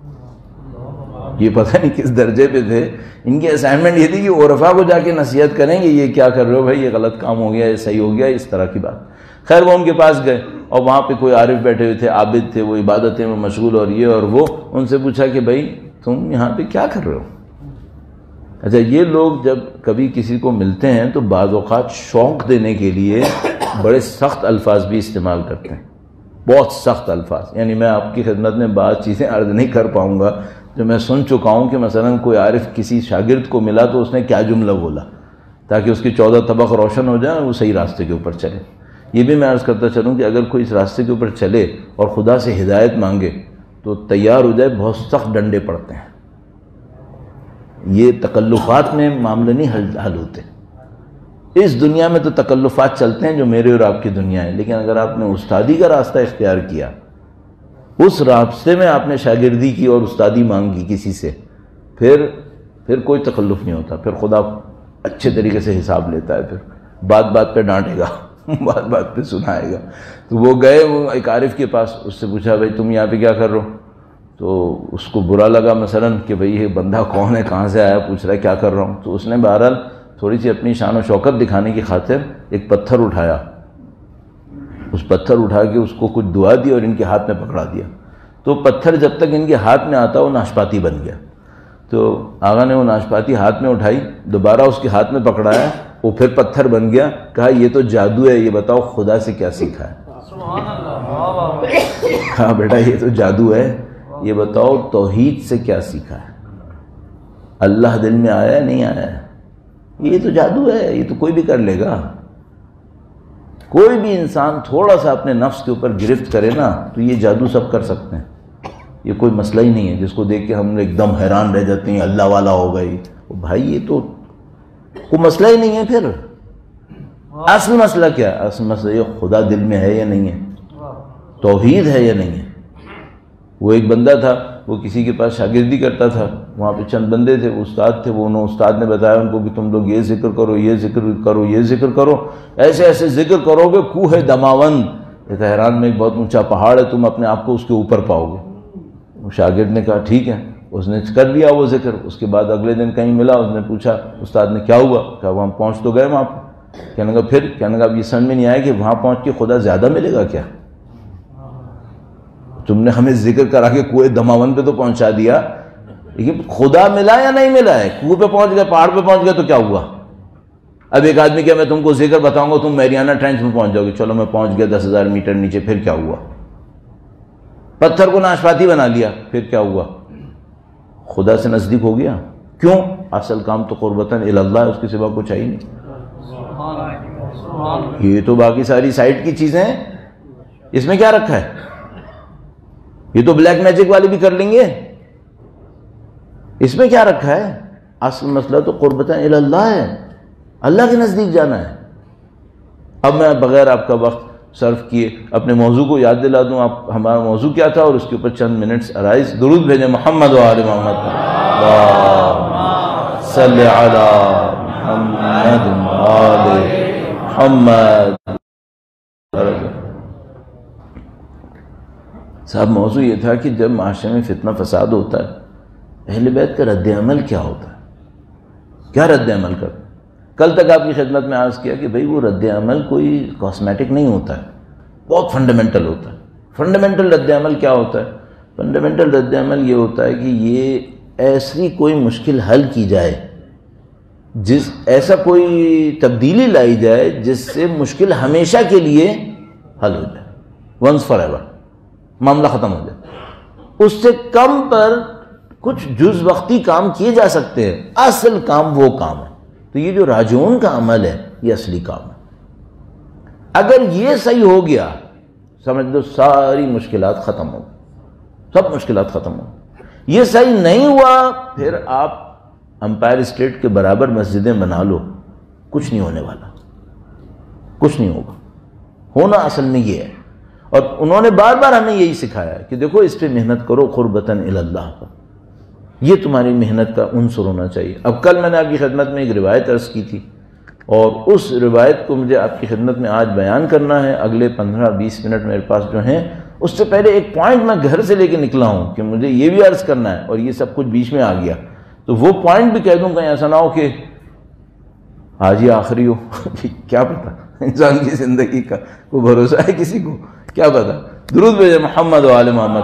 یہ پتہ نہیں کس درجے پہ تھے، ان کی اسائنمنٹ یہ تھی کہ عرفاء کو جا کے نصیحت کریں کہ یہ کیا کر رہے ہو بھائی، یہ غلط کام ہو گیا، یہ صحیح ہو گیا، اس طرح کی بات۔ خیر وہ ان کے پاس گئے اور وہاں پہ کوئی عارف بیٹھے ہوئے تھے، عابد تھے، وہ عبادتیں میں مشغول اور یہ اور وہ۔ ان سے پوچھا کہ بھائی تم یہاں پہ کیا کر رہے ہو؟ اچھا یہ لوگ جب کبھی کسی کو ملتے ہیں تو بعض اوقات شوق دینے کے لیے بڑے سخت الفاظ بھی استعمال کرتے ہیں، بہت سخت الفاظ۔ یعنی میں آپ کی خدمت میں بعض چیزیں عرض نہیں کر پاؤں گا جو میں سن چکا ہوں کہ مثلا کوئی عارف کسی شاگرد کو ملا تو اس نے کیا جملہ بولا تاکہ اس کی 14 طبق روشن ہو جائیں اور وہ صحیح راستے کے اوپر چلے۔ یہ بھی میں عرض کرتا چلوں کہ اگر کوئی اس راستے کے اوپر چلے اور خدا سے ہدایت مانگے تو تیار ہو جائے، بہت سخت ڈنڈے پڑتے ہیں۔ یہ تکلفات میں معاملے نہیں حل ہوتے۔ اس دنیا میں تو تکلفات چلتے ہیں جو میرے اور آپ کی دنیا ہے، لیکن اگر آپ نے استادی کا راستہ اختیار کیا، اس راستے میں آپ نے شاگردی کی اور استادی مانگی کسی سے، پھر کوئی تکلف نہیں ہوتا، پھر خدا اچھے طریقے سے حساب لیتا ہے، پھر بات بات پہ ڈانٹے گا، بات بات پہ سنائے گا۔ تو وہ گئے وہ ایک عارف کے پاس، اس سے پوچھا بھائی تم یہاں پہ کیا کر رہے ہو؟ تو اس کو برا لگا مثلا کہ بھئی یہ بندہ کون ہے، کہاں سے آیا، پوچھ رہا ہے کیا کر رہا ہوں۔ تو اس نے بہرحال تھوڑی سی اپنی شان و شوکت دکھانے کی خاطر ایک پتھر اٹھایا، اس پتھر اٹھا کے اس کو کچھ دعا دی اور ان کے ہاتھ میں پکڑا دیا۔ تو پتھر جب تک ان کے ہاتھ میں آتا وہ ناشپاتی بن گیا۔ تو آقا نے وہ ناشپاتی ہاتھ میں اٹھائی، دوبارہ اس کے ہاتھ میں پکڑایا، وہ پھر پتھر بن گیا۔ کہا یہ تو جادو ہے، یہ بتاؤ خدا سے کیا سیکھا ہے؟ کہا بیٹا یہ تو جادو ہے، یہ بتاؤ توحید سے کیا سیکھا ہے؟ اللہ دل میں آیا ہے نہیں آیا ہے؟ یہ تو جادو ہے، یہ تو کوئی بھی کر لے گا۔ کوئی بھی انسان تھوڑا سا اپنے نفس کے اوپر گرفت کرے نا تو یہ جادو سب کر سکتے ہیں، یہ کوئی مسئلہ ہی نہیں ہے جس کو دیکھ کے ہم ایک دم حیران رہ جاتے ہیں اللہ والا ہو گئی۔ بھائی یہ تو کوئی مسئلہ ہی نہیں ہے۔ پھر اصل مسئلہ کیا ہے؟ اصل مسئلہ یہ خدا دل میں ہے یا نہیں ہے، توحید ہے یا نہیں ہے۔ وہ ایک بندہ تھا، وہ کسی کے پاس شاگردی کرتا تھا، وہاں پہ چند بندے تھے، استاد تھے، وہ استاد نے بتایا ان کو کہ تم لوگ یہ ذکر کرو، یہ ذکر کرو، یہ ذکر کرو، ایسے ایسے ذکر کرو گے کوہ دماوند، یہ تہران میں ایک بہت اونچا پہاڑ ہے، تم اپنے آپ کو اس کے اوپر پاؤ گے۔ وہ شاگرد نے کہا ٹھیک ہے، اس نے کر لیا وہ ذکر۔ اس کے بعد اگلے دن کہیں ملا، اس نے پوچھا استاد نے کیا ہوا؟ کہا وہاں پہنچ تو گئے وہاں پہ۔ کہنے لگا پھر؟ کہنے لگا اب یہ سمجھ میں نہیں آیا کہ وہاں پہنچ کے خدا زیادہ ملے گا کیا؟ تم نے ہمیں ذکر کرا کے کنویں دماوند پہ تو پہنچا دیا، لیکن خدا ملا یا نہیں ملا ہے؟ کنویں پہ پہنچ گئے، پہاڑ پہ پہنچ گئے تو کیا ہوا؟ اب ایک آدمی کیا میں تم کو ذکر بتاؤں گا تم میریانا ٹرینچ میں پہنچ جاؤ گے، چلو میں پہنچ گیا 10,000 میٹر نیچے، پھر کیا ہوا؟ پتھر کو ناشپاتی بنا لیا، پھر کیا ہوا؟ خدا سے نزدیک ہو گیا۔ کیوں؟ اصل کام تو قربتاً اللہ ہے، اس کے سوا کچھ ہے ہی نہیں۔ یہ تو باقی ساری سائٹ کی چیزیں ہیں، اس میں کیا رکھا ہے؟ یہ تو بلیک میجک والے بھی کر لیں گے، اس میں کیا رکھا ہے؟ اصل مسئلہ تو قربتاً الی اللہ ہے، اللہ کے نزدیک جانا ہے۔ اب میں بغیر آپ کا وقت صرف کیے اپنے موضوع کو یاد دلا دوں، آپ ہمارا موضوع کیا تھا اور اس کے اوپر چند منٹس عرائض۔ درود بھیجیں محمد و آل محمد، اللہم صلی علی محمد و آل محمد۔ صاحب موضوع یہ تھا کہ جب معاشرے میں فتنہ فساد ہوتا ہے، اہل بیت کا رد عمل کیا ہوتا ہے، کیا رد عمل کرتے؟ کل تک آپ کی خدمت میں عرض کیا کہ بھئی وہ رد عمل کوئی کاسمیٹک نہیں ہوتا ہے، بہت فنڈامنٹل ہوتا ہے۔ فنڈامنٹل رد عمل کیا ہوتا ہے؟ فنڈامنٹل رد عمل یہ ہوتا ہے کہ یہ ایسی کوئی مشکل حل کی جائے، ایسا کوئی تبدیلی لائی جائے جس سے مشکل ہمیشہ کے لیے حل ہو جائے، ونس فار ایور، معاملہ ختم ہو جائے۔ اس سے کم پر کچھ جز وقتی کام کیے جا سکتے ہیں، اصل کام وہ کام ہے۔ تو یہ جو راجعون کا عمل ہے یہ اصلی کام ہے۔ اگر یہ صحیح ہو گیا سمجھ لو ساری مشکلات ختم ہو گئی، سب مشکلات ختم ہو گئی۔ یہ صحیح نہیں ہوا پھر آپ امپائر اسٹیٹ کے برابر مسجدیں بنا لو، کچھ نہیں ہونے والا، کچھ نہیں ہوگا۔ ہونا اصل میں یہ ہے، اور انہوں نے بار بار ہمیں یہی سکھایا ہے کہ دیکھو اس پہ محنت کرو قربتاً الی اللہ پر، یہ تمہاری محنت کا عنصر ہونا چاہیے۔ اب کل میں نے آپ کی خدمت میں ایک روایت عرض کی تھی، اور اس روایت کو مجھے آپ کی خدمت میں آج بیان کرنا ہے۔ اگلے 15-20 منٹ میرے پاس جو ہیں، اس سے پہلے ایک پوائنٹ میں گھر سے لے کے نکلا ہوں کہ مجھے یہ بھی عرض کرنا ہے، اور یہ سب کچھ بیچ میں آ گیا، تو وہ پوائنٹ بھی کہہ دوں، کہیں ایسا نہ ہو کہ آج ہی آخری ہو۔ کیا پتہ، انسان کی زندگی کا کوئی بھروسہ ہے کسی کو، کیا پتہ۔ درود بھیجے محمد و آل محمد،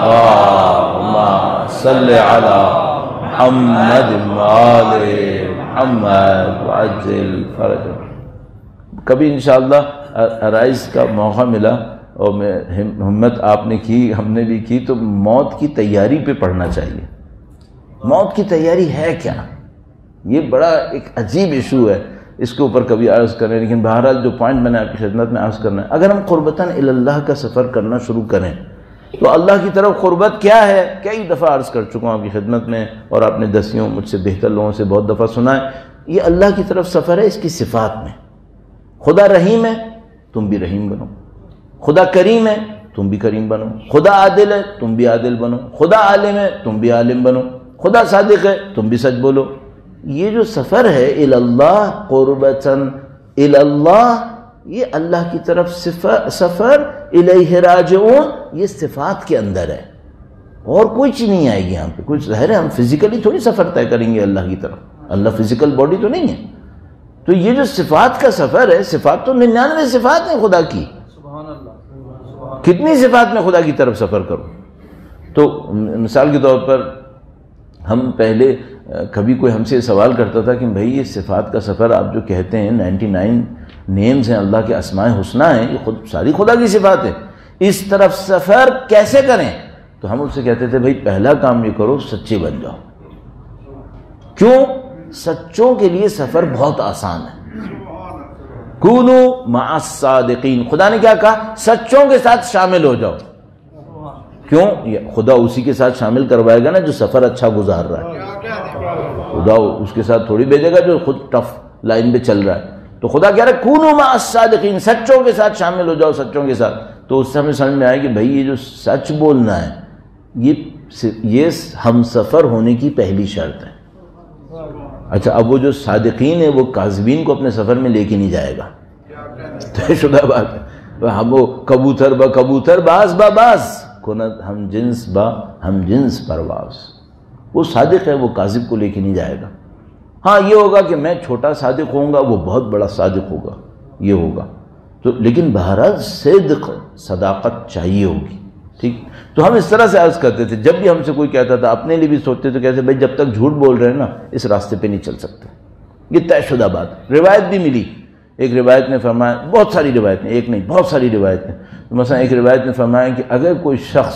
اللہم صلی علی محمد و آل محمد وعجل فرجہ۔ کبھی انشاءاللہ عرائض کا موقع ملا اور میں ہمت آپ نے کی، ہم نے بھی کی، تو موت کی تیاری پہ پڑھنا چاہیے۔ موت کی تیاری ہے کیا؟ یہ بڑا ایک عجیب ایشو ہے، اس کے اوپر کبھی عرض کریں، لیکن بہرحال جو پوائنٹ میں نے آپ کی خدمت میں عرض کرنا ہے، اگر ہم قربتاً الی اللہ کا سفر کرنا شروع کریں تو اللہ کی طرف قربت کیا ہے، کئی دفعہ عرض کر چکا ہوں آپ کی خدمت میں، اور آپ نے دسیوں مجھ سے بہتر لوگوں سے بہت دفعہ سنا ہے۔ یہ اللہ کی طرف سفر ہے اس کی صفات میں۔ خدا رحیم ہے، تم بھی رحیم بنو۔ خدا کریم ہے، تم بھی کریم بنو۔ خدا عادل ہے، تم بھی عادل بنو۔ خدا عالم ہے، تم بھی عالم بنو۔ خدا صادق ہے، تم بھی سچ بولو۔ یہ جو سفر ہے الی اللہ، قربتاً الی اللہ، یہ اللہ کی طرف سفر، الیہ راجعون، یہ صفات کے اندر ہے، اور کوئی چیز نہیں آئے گی یہاں پہ۔ کچھ ظاہر ہے ہم فزیکلی تھوڑی سفر طے کریں گے اللہ کی طرف، اللہ فزیکل باڈی تو نہیں ہے۔ تو یہ جو صفات کا سفر ہے، صفات تو 99 صفات ہیں خدا کی، سبحان اللہ، کتنی صفات میں خدا کی طرف سفر کرو۔ تو مثال کے طور پر ہم پہلے کبھی کوئی ہم سے سوال کرتا تھا کہ بھئی یہ صفات کا سفر آپ جو کہتے ہیں 99 نیمز ہیں اللہ کے اسماء حسنہ ہیں، یہ خود ساری خدا کی صفات ہیں، اس طرف سفر کیسے کریں؟ تو ہم اس سے کہتے تھے بھئی پہلا کام یہ کرو، سچے بن جاؤ۔ کیوں؟ سچوں کے لیے سفر بہت آسان ہے۔ کونو مع الصادقین، خدا نے کیا کہا؟ سچوں کے ساتھ شامل ہو جاؤ۔ کیوں؟ خدا اسی کے ساتھ شامل کروائے گا نا جو سفر اچھا گزار رہا ہے، خدا اس کے ساتھ تھوڑی بھیجے گا جو خود ٹف لائن پہ چل رہا ہے۔ تو خدا کہہ رہا ہے کونو مع الصادقین، سچوں کے ساتھ شامل ہو جاؤ، سچوں کے ساتھ۔ تو اس سے ہمیں سمجھ میں آئے کہ بھئی یہ جو سچ بولنا ہے یہ ہم سفر ہونے کی پہلی شرط ہے۔ اچھا، اب وہ جو صادقین ہیں وہ کاذبین کو اپنے سفر میں لے کے نہیں جائے گا، طے شدہ بات ہے۔ ہم وہ کبوتر با کبوتر، باز با باز، کند ہم جنس با ہم جنس پرواز، وہ صادق ہے، وہ کاذب کو لے کے نہیں جائے گا۔ ہاں یہ ہوگا کہ میں چھوٹا صادق ہوں گا، وہ بہت بڑا صادق ہوگا، یہ ہوگا تو، لیکن بہرحال صدق، صداقت چاہیے ہوگی، ٹھیک۔ تو ہم اس طرح سے عرض کرتے تھے، جب بھی ہم سے کوئی کہتا تھا، اپنے لیے بھی سوچتے تو کہتے بھائی جب تک جھوٹ بول رہے ہیں نا اس راستے پہ نہیں چل سکتے، یہ طے شدہ بات۔ روایت بھی ملی، ایک روایت نے فرمایا، بہت ساری روایتیں، ایک نہیں بہت ساری روایتیں، مثلا ایک روایت نے فرمایا کہ اگر کوئی شخص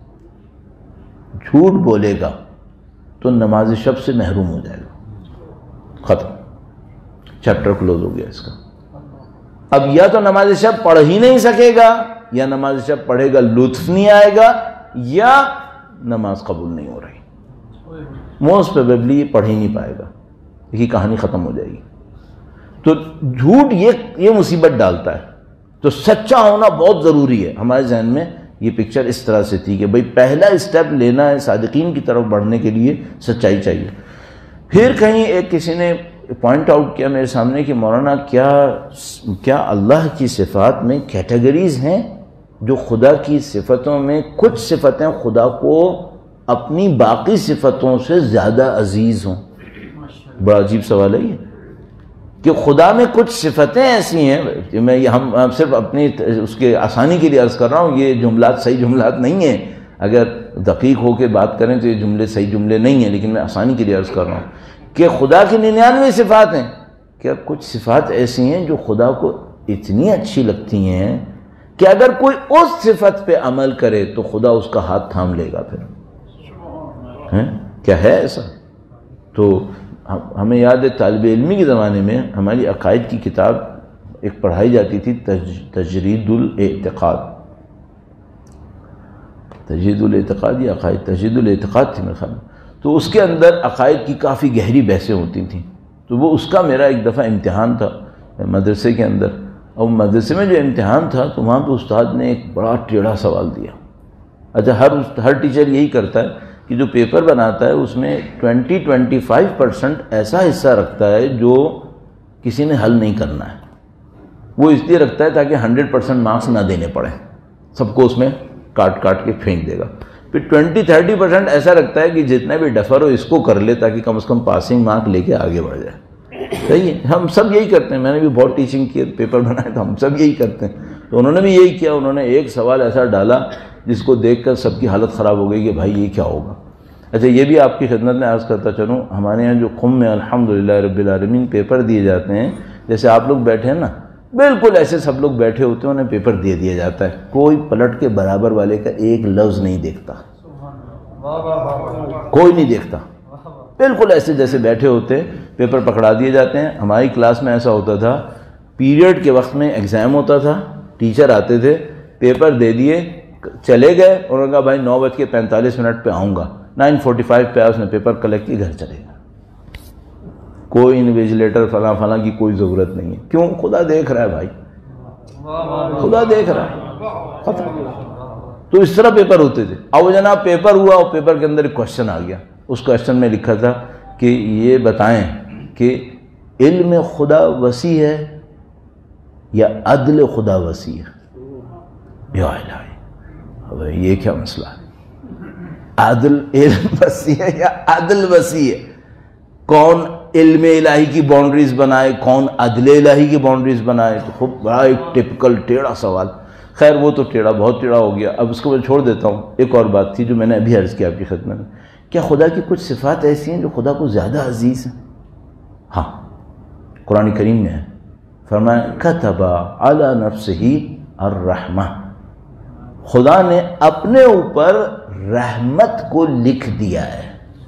جھوٹ بولے گا تو نماز شب سے محروم ہو جائے گا، ختم، چیپٹر کلوز ہو گیا اس کا۔ اب یا تو نماز شب پڑھ ہی نہیں سکے گا، یا نماز شب پڑھے گا لطف نہیں آئے گا، یا نماز قبول نہیں ہو رہی۔ موسٹ پروبیبلی یہ پڑھ ہی نہیں پائے گا، یہ کہانی ختم ہو جائے گی۔ تو جھوٹ یہ مصیبت ڈالتا ہے۔ تو سچا ہونا بہت ضروری ہے۔ ہمارے ذہن میں یہ پکچر اس طرح سے تھی کہ بھئی پہلا اسٹیپ لینا ہے صادقین کی طرف بڑھنے کے لیے سچائی چاہیے۔ پھر کہیں ایک کسی نے پوائنٹ آؤٹ کیا میرے سامنے کہ مولانا کیا اللہ کی صفات میں کیٹیگریز ہیں جو خدا کی صفتوں میں کچھ صفتیں خدا کو اپنی باقی صفتوں سے زیادہ عزیز ہوں؟ بڑا عجیب سوال ہے یہ کہ خدا میں کچھ صفتیں ایسی ہیں، میں ہم صرف اپنی اس کے آسانی کے لیے عرض کر رہا ہوں، یہ جملات صحیح جملات نہیں ہیں، اگر دقیق ہو کے بات کریں تو یہ جملے صحیح جملے نہیں ہیں، لیکن میں آسانی کے لیے عرض کر رہا ہوں کہ خدا کی 99 صفات ہیں، کیا کچھ صفات ایسی ہیں جو خدا کو اتنی اچھی لگتی ہیں کہ اگر کوئی اس صفت پہ عمل کرے تو خدا اس کا ہاتھ تھام لے گا؟ پھر کیا ہے ایسا؟ تو ہمیں یاد ہے طالب علمی کے زمانے میں ہماری عقائد کی کتاب ایک پڑھائی جاتی تھی، تجرید الاعتقاد، تجرید الاعتقاد یا عقائد، تجرید الاعتقاد تھی میرے خیال میں۔ تو اس کے اندر عقائد کی کافی گہری بحثیں ہوتی تھیں، تو وہ اس کا میرا ایک دفعہ امتحان تھا مدرسے کے اندر، اور مدرسے میں جو امتحان تھا تو وہاں پہ استاد نے ایک بڑا ٹیڑھا سوال دیا۔ اچھا ہر ٹیچر یہی کرتا ہے کہ جو پیپر بناتا ہے اس میں 20-25% ایسا حصہ رکھتا ہے جو کسی نے حل نہیں کرنا ہے، وہ اس لیے رکھتا ہے تاکہ 100% مارکس نہ دینے پڑیں، سب کو اس میں کاٹ کے پھینک دے گا۔ پھر 20-30% ایسا رکھتا ہے کہ جتنا بھی ڈفر ہو اس کو کر لے تاکہ کم از کم پاسنگ مارک لے کے آگے بڑھ جائے۔ صحیح ہے، ہم سب یہی کرتے ہیں، میں نے بھی بہت ٹیچنگ کی، پیپر بنائے تو ہم سب یہی کرتے ہیں۔ تو انہوں نے بھی یہی کیا، انہوں نے ایک سوال ایسا ڈالا جس کو دیکھ کر سب کی حالت خراب ہو گئی کہ بھائی یہ کیا ہوگا۔ اچھا یہ بھی آپ کی خدمت میں عرض کرتا چلوں، ہمارے یہاں جو قم میں الحمدللہ رب العالمین پیپر دیے جاتے ہیں، جیسے آپ لوگ بیٹھے ہیں نا، بالکل ایسے سب لوگ بیٹھے ہوتے ہیں، انہیں پیپر دے دیا جاتا ہے، کوئی پلٹ کے برابر والے کا ایک لفظ نہیں دیکھتا، کوئی نہیں دیکھتا، بالکل ایسے جیسے بیٹھے ہوتے ہیں، پیپر پکڑا دیے جاتے ہیں۔ ہماری کلاس میں ایسا ہوتا تھا، پیریڈ کے وقت میں ایگزام ہوتا تھا، ٹیچر آتے تھے، پیپر دے دیے، چلے گئے، انہوں نے کہا بھائی 9:45 پہ آؤں گا، 9:45 پہ اس نے پیپر کلیکٹ کی، گھر چلے گا، کوئی انویجیلیٹر فلاں کی کوئی ضرورت نہیں ہے۔ کیوں؟ خدا دیکھ رہا ہے بھائی، خدا دیکھ رہا ہے، ختم۔ تو اس طرح پیپر ہوتے تھے۔ اب جناب پیپر ہوا اور پیپر کے اندر ایک کوشچن آ گیا، اس کوشچن میں لکھا تھا کہ یہ بتائیں کہ علم خدا وسیع ہے یا عدل خدا وسیع ہے؟ یا الہی، اب یہ کیا مسئلہ ہے؟ عدل علم وسیع ہے یا عدل وسیع ہے؟ کون علم الہی کی باؤنڈریز بنائے، کون عدل الہی کی باؤنڈریز بنائے؟ تو خوب بڑا ایک ٹپکل ٹیڑھا سوال۔ خیر وہ تو ٹیڑھا، بہت ٹیڑھا ہو گیا، اب اس کو میں چھوڑ دیتا ہوں۔ ایک اور بات تھی جو میں نے ابھی عرض کیا آپ کی خدمت میں، کیا خدا کی کچھ صفات ایسی ہیں جو خدا کو زیادہ عزیز ہیں؟ ہاں، قرآن کریم میں ہے، فرمایا کتب علی نفسہ الرحمہ، خدا نے اپنے اوپر رحمت کو لکھ دیا ہے،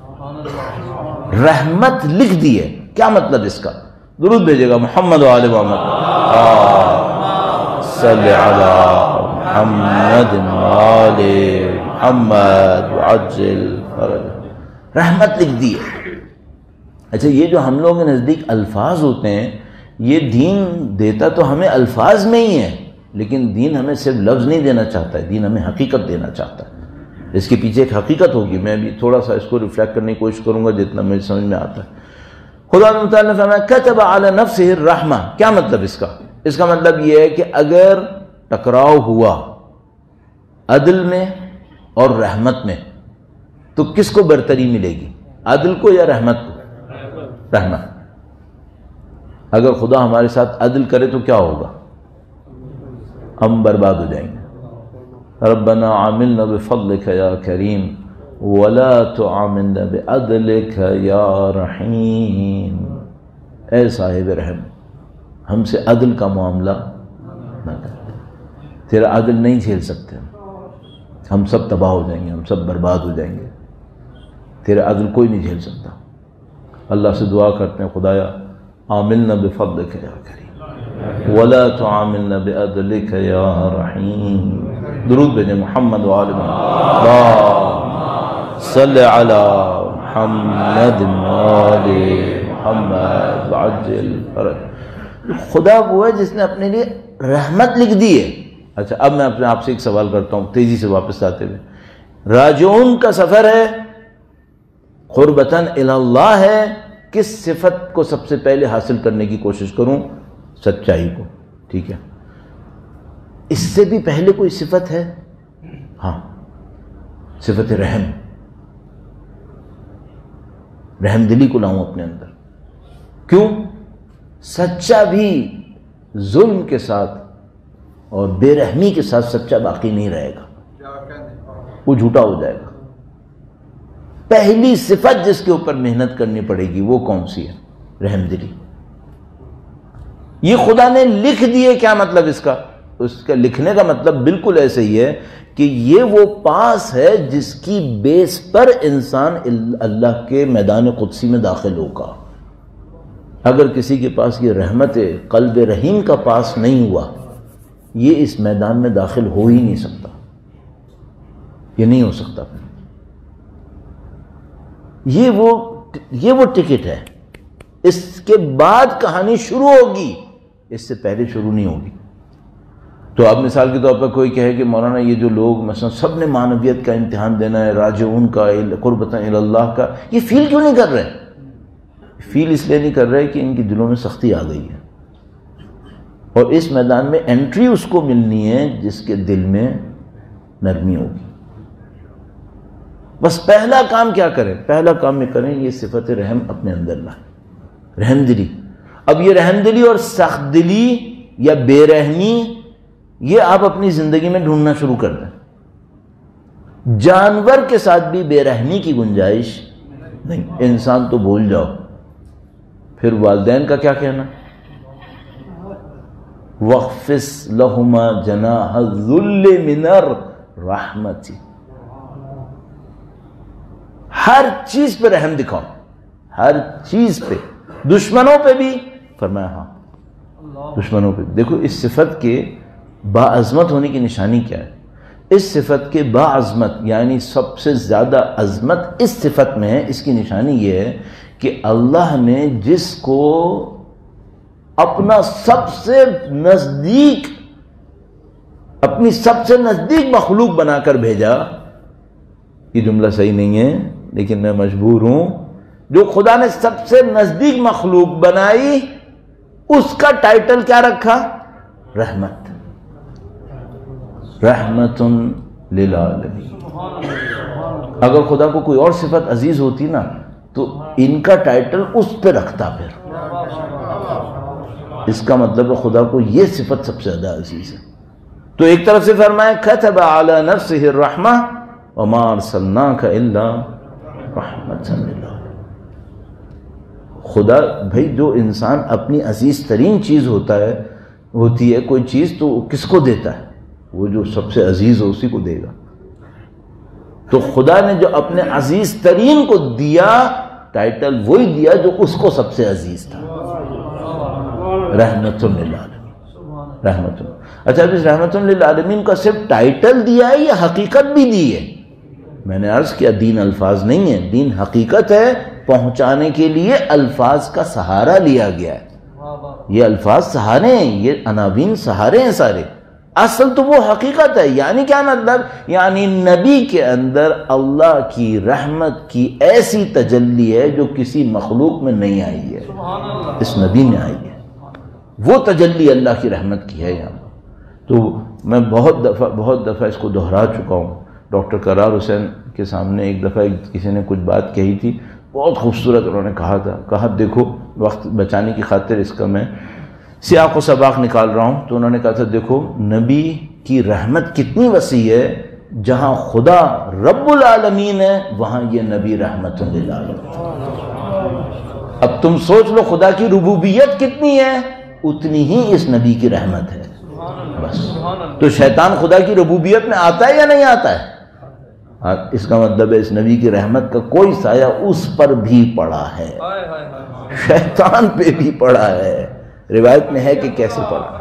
رحمت لکھ دی ہے۔ کیا مطلب اس کا؟ درود بھیجے گا محمد و آل محمد، صلی علی محمد و آل محمد وعجل فرج، رحمت لکھ دی ہے۔ اچھا یہ جو ہم لوگوں کے نزدیک الفاظ ہوتے ہیں، یہ دین دیتا تو ہمیں الفاظ میں ہی ہے، لیکن دین ہمیں صرف لفظ نہیں دینا چاہتا ہے، دین ہمیں حقیقت دینا چاہتا ہے۔ اس کے پیچھے ایک حقیقت ہوگی، میں بھی تھوڑا سا اس کو ریفلیکٹ کرنے کی کوشش کروں گا جتنا مجھے سمجھ میں آتا ہے۔ خدا تعالیٰ نے فرمایا کتب علی نفسہ الرحمہ، کیا مطلب اس کا؟ اس کا مطلب یہ ہے کہ اگر ٹکراؤ ہوا عدل میں اور رحمت میں تو کس کو برتری ملے گی، عدل کو یا رحمت کو؟ رحمت۔ اگر خدا ہمارے ساتھ عدل کرے تو کیا ہوگا؟ ہم برباد ہو جائیں گے۔ ربنا عاملنا بفضلک یا کریم ولا تعاملنا بعدلک یا رحیم، اے صاحب رحم ہم سے عدل کا معاملہ نہ کر، تیرا عدل نہیں جھیل سکتے ہم سب تباہ ہو جائیں گے، ہم سب برباد ہو جائیں گے، تیرا عدل کوئی نہیں جھیل سکتا۔ اللہ سے دعا کرتے ہیں خدایا عاملنا بفضلک یا کریم ولا تعاملنا بعدلک یا رحیم۔ درود بھیجیں محمد و آل محمد، صلی علی محمد وآل محمد وعجل فرج۔ خدا وہ ہے جس نے اپنے لیے رحمت لکھ دی ہے۔ اچھا اب میں اپنے آپ سے ایک سوال کرتا ہوں تیزی سے واپس آتے ہوئے، راجعون کا سفر ہے، قربتاً الی اللہ ہے، کس صفت کو سب سے پہلے حاصل کرنے کی کوشش کروں؟ سچائی کو، ٹھیک ہے۔ اس سے بھی پہلے کوئی صفت ہے؟ ہاں، صفت رحم، رحم دلی کو لاؤں اپنے اندر۔ کیوں؟ سچا بھی ظلم کے ساتھ اور بے رحمی کے ساتھ سچا باقی نہیں رہے گا، وہ جھوٹا ہو جائے گا۔ پہلی صفت جس کے اوپر محنت کرنی پڑے گی وہ کون سی ہے؟ رحم دلی۔ یہ خدا نے لکھ دیے، کیا مطلب اس کا لکھنے کا مطلب بالکل ایسے ہی ہے کہ یہ وہ پاس ہے جس کی بیس پر انسان اللہ کے میدان قدسی میں داخل ہوگا۔ اگر کسی کے پاس یہ رحمت قلب رحیم کا پاس نہیں ہوا، یہ اس میدان میں داخل ہو ہی نہیں سکتا، یہ نہیں ہو سکتا۔ یہ وہ ٹکٹ ہے، اس کے بعد کہانی شروع ہوگی، اس سے پہلے شروع نہیں ہوگی۔ تو اب مثال کے طور پر کوئی کہے کہ مولانا یہ جو لوگ مثلا سب نے معنویت کا امتحان دینا ہے، راجعون کا، قربتاً الی اللہ کا، یہ فیل کیوں نہیں کر رہے؟ فیل اس لیے نہیں کر رہے کہ ان کے دلوں میں سختی آ گئی ہے، اور اس میدان میں انٹری اس کو ملنی ہے جس کے دل میں نرمی ہوگی۔ بس پہلا کام کیا کریں؟ پہلا کام میں کریں یہ صفت رحم اپنے اندر لائیں، رحم دلی۔ اب یہ رحم دلی اور سخت دلی یا بے رحمی یہ آپ اپنی زندگی میں ڈھونڈنا شروع کر دیں۔ جانور کے ساتھ بھی بے رحمی کی گنجائش نہیں، انسان تو بھول جاؤ، پھر والدین کا کیا کہنا؟ وَاخْفِضْ لَهُمَا جَنَاحَ الذُّلِّ مِنَ الرَّحْمَةِ، ہر چیز پہ رحم دکھاؤ، ہر چیز پہ، دشمنوں پہ بھی فرمایا، ہاں دشمنوں پہ۔ دیکھو اس صفت کے باعظمت ہونے کی نشانی کیا ہے؟ اس صفت کے باعظمت یعنی سب سے زیادہ عظمت اس صفت میں ہے۔ اس کی نشانی یہ ہے کہ اللہ نے جس کو اپنا سب سے نزدیک، اپنی سب سے نزدیک مخلوق بنا کر بھیجا، یہ جملہ صحیح نہیں ہے لیکن میں مجبور ہوں، جو خدا نے سب سے نزدیک مخلوق بنائی اس کا ٹائٹل کیا رکھا؟ رحمت، رحمت للعالمین۔ اگر خدا کو کوئی اور صفت عزیز ہوتی نا تو ان کا ٹائٹل اس پہ رکھتا، پھر اس کا مطلب ہے خدا کو یہ صفت سب سے زیادہ عزیز ہے۔ تو ایک طرف سے فرمائے كتب على نفسه الرحمہ وما ارسلناک الا رحمۃ للعالمین۔ خدا بھائی جو انسان اپنی عزیز ترین چیز ہوتی ہے کوئی چیز تو کس کو دیتا ہے؟ وہ جو سب سے عزیز ہو اسی کو دے گا۔ تو خدا نے جو اپنے عزیز ترین کو دیا ٹائٹل وہی دیا جو اس کو سب سے عزیز تھا، رحمت للعالمین، رحمت اللہ۔ اچھا اب اس رحمت للعالمین کا صرف ٹائٹل دیا ہے یا حقیقت بھی دی ہے؟ میں نے عرض کیا دین الفاظ نہیں ہے، دین حقیقت ہے، پہنچانے کے لیے الفاظ کا سہارا لیا گیا ہے۔ یہ الفاظ سہارے ہیں، یہ عناوین سہارے ہیں سارے، اصل تو وہ حقیقت ہے۔ یعنی کیا مطلب؟ یعنی نبی کے اندر اللہ کی رحمت کی ایسی تجلی ہے جو کسی مخلوق میں نہیں آئی ہے، اس نبی میں آئی ہے، وہ تجلی اللہ کی رحمت کی ہے یہاں۔ تو میں بہت دفعہ اس کو دہرا چکا ہوں۔ ڈاکٹر قرار حسین کے سامنے ایک دفعہ کسی نے کچھ بات کہی تھی، بہت خوبصورت انہوں نے کہا دیکھو وقت بچانے کی خاطر اس کا میں سیاق و سباق نکال رہا ہوں، تو انہوں نے کہا تھا دیکھو نبی کی رحمت کتنی وسیع ہے، جہاں خدا رب العالمین ہے وہاں یہ نبی رحمت للعالمین۔ اب تم سوچ لو خدا کی ربوبیت کتنی ہے، اتنی ہی اس نبی کی رحمت ہے بس۔ تو شیطان خدا کی ربوبیت میں آتا ہے یا نہیں آتا ہے؟ اس کا مطلب ہے اس نبی کی رحمت کا کوئی سایہ اس پر بھی پڑا ہے، شیطان پہ بھی پڑا ہے۔ روایت میں ہے کہ کیسے پڑھا؟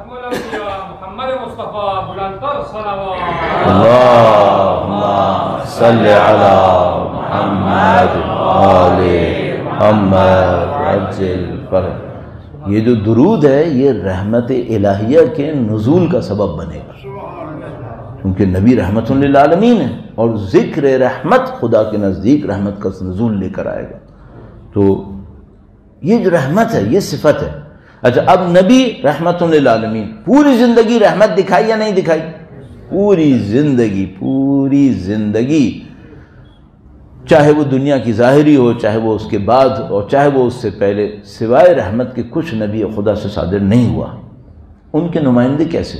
اللہم صلی علی محمد آل محمد وعجل فرج۔ یہ جو درود ہے یہ رحمت الہیہ کے نزول کا سبب بنے گا، کیونکہ نبی رحمت للعالمین ہے اور ذکر رحمت خدا کے نزدیک رحمت کا نزول لے کر آئے گا۔ تو یہ جو رحمت ہے یہ صفت ہے۔ اچھا اب نبی رحمت للعالمین پوری زندگی رحمت دکھائی یا نہیں دکھائی؟ پوری زندگی چاہے وہ دنیا کی ظاہری ہو، چاہے وہ اس کے بعد اور چاہے وہ اس سے پہلے، سوائے رحمت کے کچھ نبی خدا سے صادر نہیں ہوا۔ ان کے نمائندے کیسے؟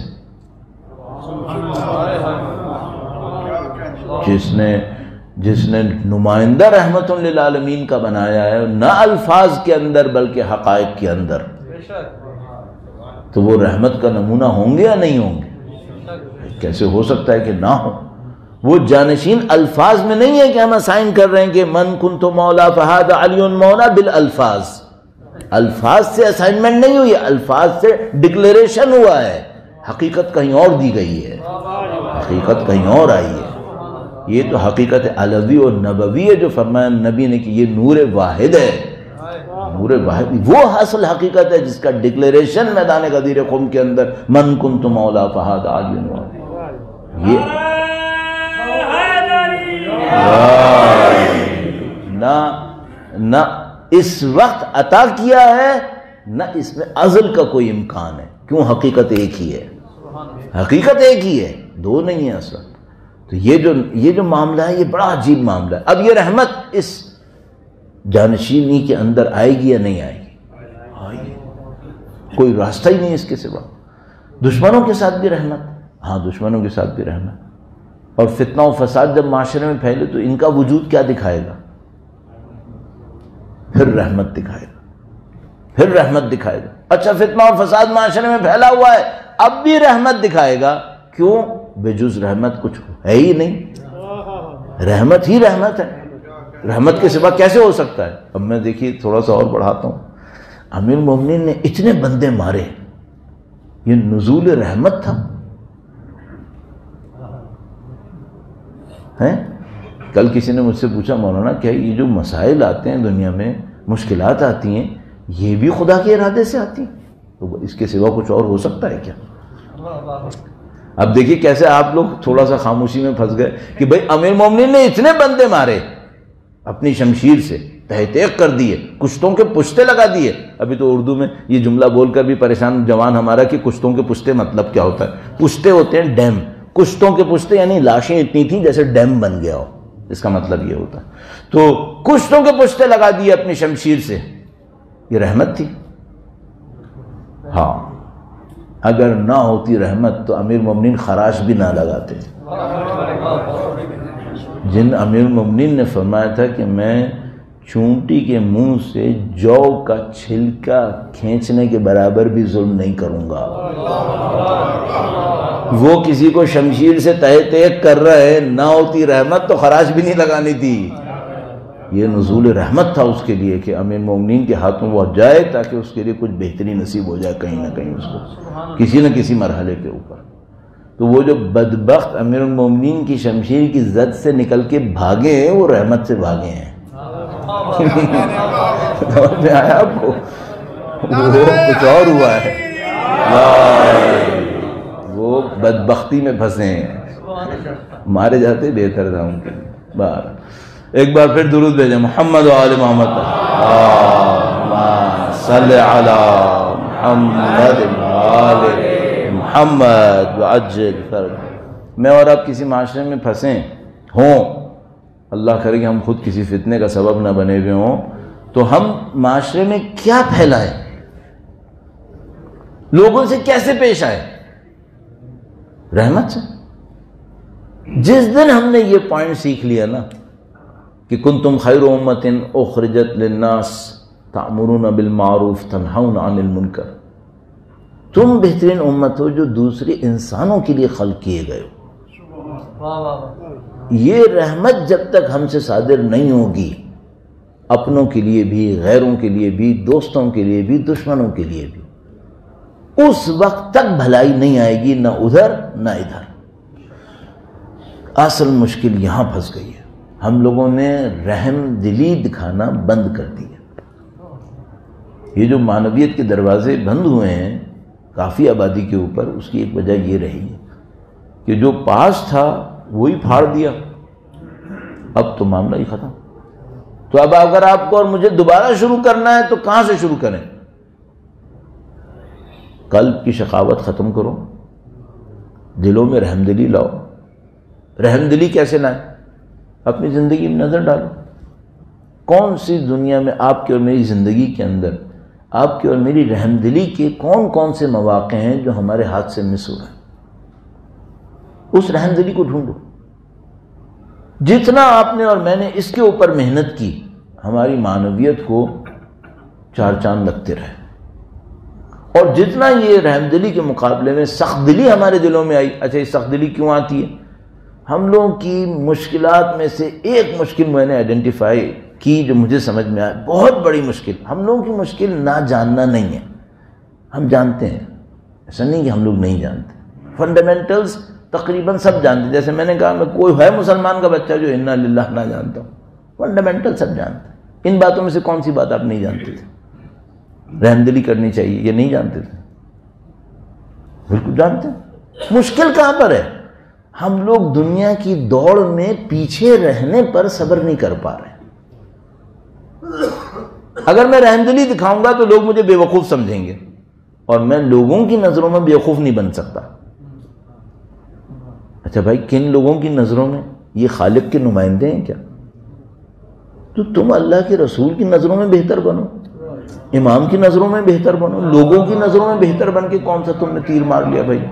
جس نے نمائندہ رحمت للعالمین کا بنایا ہے، نہ الفاظ کے اندر بلکہ حقائق کے اندر، تو وہ رحمت کا نمونہ ہوں گے یا نہیں ہوں گے؟ کیسے ہو سکتا ہے کہ نہ ہو؟ وہ جانشین الفاظ میں نہیں ہے کہ ہم اسائن کر رہے ہیں کہ من کنت مولا فہذا علی مولا بالالفاظ، الفاظ سے اسائنمنٹ نہیں ہوئی، الفاظ سے ڈکلیریشن ہوا ہے، حقیقت کہیں اور دی گئی ہے، حقیقت کہیں اور آئی ہے۔ یہ تو حقیقت علوی اور نبوی ہے جو فرمایا نبی نے کہ یہ نور واحد ہے، نور واحد وہ اصل حقیقت ہے جس کا ڈکلیریشن میدان غدیر قم کے اندر من کنت مولا فہذا علی مولا، یہ نہ اس وقت عطا کیا ہے نہ اس میں ازل کا کوئی امکان ہے، کیوں؟ حقیقت ایک ہی ہے، حقیقت ایک ہی ہے، دو نہیں ہے اصل۔ تو یہ جو معاملہ ہے یہ بڑا عجیب معاملہ ہے۔ اب یہ رحمت اس جانشینی کے اندر آئے گی یا نہیں آئے گی؟ آئے گی، کوئی راستہ ہی نہیں اس کے سوا۔ دشمنوں کے ساتھ بھی رحمت، ہاں دشمنوں کے ساتھ بھی رحمت، اور فتنہ و فساد جب معاشرے میں پھیلے تو ان کا وجود کیا دکھائے گا؟ پھر رحمت دکھائے گا، پھر رحمت دکھائے گا۔ اچھا فتنہ اور فساد معاشرے میں پھیلا ہوا ہے، اب بھی رحمت دکھائے گا، کیوں؟ بے جز رحمت کچھ ہے ہی نہیں، رحمت ہی رحمت ہے، رحمت کے سوا کیسے ہو سکتا ہے؟ اب میں دیکھیے تھوڑا سا اور بڑھاتا ہوں، امیر المومنین نے اتنے بندے مارے، یہ نزول رحمت تھا؟ کل کسی نے مجھ سے پوچھا مولانا کیا یہ جو مسائل آتے ہیں دنیا میں، مشکلات آتی ہیں، یہ بھی خدا کے ارادے سے آتی ہیں؟ تو اس کے سوا کچھ اور ہو سکتا ہے کیا؟ اب دیکھیے کیسے آپ لوگ تھوڑا سا خاموشی میں پھنس گئے کہ بھئی امیر مومنین نے اتنے بندے مارے، اپنی شمشیر سے تہ تیغ کر دیے، کشتوں کے پشتے لگا دیے۔ ابھی تو اردو میں یہ جملہ بول کر بھی پریشان جوان ہمارا کہ کشتوں کے پشتے مطلب کیا ہوتا ہے؟ پشتے ہوتے ہیں ڈیم، کشتوں کے پشتے یعنی لاشیں اتنی تھیں جیسے ڈیم بن گیا ہو، اس کا مطلب یہ ہوتا ہے۔ تو کشتوں کے پشتے لگا دیے اپنی شمشیر سے، یہ رحمت تھی؟ ہاں، اگر نہ ہوتی رحمت تو امیر مومنین خراش بھی نہ لگاتے۔ جن امیر المومنین نے فرمایا تھا کہ میں چونٹی کے منہ سے جو کا چھلکا کھینچنے کے برابر بھی ظلم نہیں کروں گا، وہ کسی کو شمشیر سے تہ تیغ کر رہا ہے، نہ ہوتی رحمت تو خراش بھی نہیں لگانی تھی۔ یہ نزول رحمت تھا اس کے لیے کہ امیر مومنین کے ہاتھوں وہ جائے تاکہ اس کے لیے کچھ بہتری نصیب ہو جائے کہیں نہ کہیں اس کو، کسی نہ کسی مرحلے کے اوپر۔ تو وہ جو بدبخت امیر المومنین کی شمشیر کی زد سے نکل کے بھاگے ہیں وہ رحمت سے بھاگے ہیں۔ سمجھ میں آیا آپ کو؟ وہ کچھ اور ہوا ہے، وہ بدبختی میں پھنسے ہیں، مارے جاتے بہتر تھا ان کے لیے۔ باہر ایک بار پھر درود بھیجیں، محمد و آل محمد، اللہم صلی علی محمد و آل محمد وعجل فرج۔ میں اور آپ کسی معاشرے میں پھنسیں ہوں، اللہ کرے کہ ہم خود کسی فتنے کا سبب نہ بنے ہوئے ہوں، تو ہم معاشرے میں کیا پھیلائیں، لوگوں سے کیسے پیش آئے؟ رحمت سے۔ جس دن ہم نے یہ پوائنٹ سیکھ لیا نا کہ کنتم خیر امت اخرجت للناس تأمرون بالمعروف تنہون عن المنکر، تم بہترین امت ہو جو دوسرے انسانوں کے لیے خلق کیے گئے ہو۔ یہ رحمت جب تک ہم سے صادر نہیں ہوگی، اپنوں کے لیے بھی، غیروں کے لیے بھی، دوستوں کے لیے بھی، دشمنوں کے لیے بھی، اس وقت تک بھلائی نہیں آئے گی، نہ ادھر نہ ادھر۔ اصل مشکل یہاں پھنس گئی ہے۔ ہم لوگوں نے رحم دلی دکھانا بند کر دیا. یہ جو معنویت کے دروازے بند ہوئے ہیں کافی آبادی کے اوپر، اس کی ایک وجہ یہ رہی ہے کہ جو پاس تھا وہی پھاڑ دیا، اب تو معاملہ ہی ختم. تو اب اگر آپ کو اور مجھے دوبارہ شروع کرنا ہے تو کہاں سے شروع کریں؟ قلب کی شقاوت ختم کرو، دلوں میں رحم دلی لاؤ. رحم دلی کیسے لائیں؟ اپنی زندگی میں نظر ڈالو. کون سی دنیا میں آپ کی اور میری زندگی کے اندر آپ کی اور میری رحم دلی کے کون کون سے مواقع ہیں جو ہمارے ہاتھ سے مس ہو رہے ہیں؟ اس رحم دلی کو ڈھونڈو. جتنا آپ نے اور میں نے اس کے اوپر محنت کی، ہماری معنویت کو چار چاند لگتے رہے. اور جتنا یہ رحم دلی کے مقابلے میں سخت دلی ہمارے دلوں میں آئی. اچھا یہ سخت دلی کیوں آتی ہے؟ ہم لوگوں کی مشکلات میں سے ایک مشکل میں نے آئیڈینٹیفائی کی جو مجھے سمجھ میں آیا، بہت بڑی مشکل. ہم لوگوں کی مشکل نہ جاننا نہیں ہے، ہم جانتے ہیں. ایسا نہیں کہ ہم لوگ نہیں جانتے. فنڈامنٹلز تقریباً سب جانتے ہیں. جیسے میں نے کہا، میں کوئی ہے مسلمان کا بچہ جو انا للہ نہ جانتا ہوں. فنڈامنٹل سب جانتے ہیں. ان باتوں میں سے کون سی بات آپ نہیں جانتے تھے؟ رحم دلی کرنی چاہیے، یہ نہیں جانتے تھے؟ بالکل جانتے ہیں. مشکل کہاں پر ہے؟ ہم لوگ دنیا کی دوڑ میں پیچھے رہنے پر صبر نہیں کر پا رہے. اگر میں رحم دلی دکھاؤں گا تو لوگ مجھے بے وقوف سمجھیں گے، اور میں لوگوں کی نظروں میں بے وقوف نہیں بن سکتا. اچھا بھائی، کن لوگوں کی نظروں میں؟ یہ خالق کے نمائندے ہیں کیا؟ تو تم اللہ کے رسول کی نظروں میں بہتر بنو، امام کی نظروں میں بہتر بنو. لوگوں کی نظروں میں بہتر بن کے کون سا تم نے تیر مار لیا بھائی؟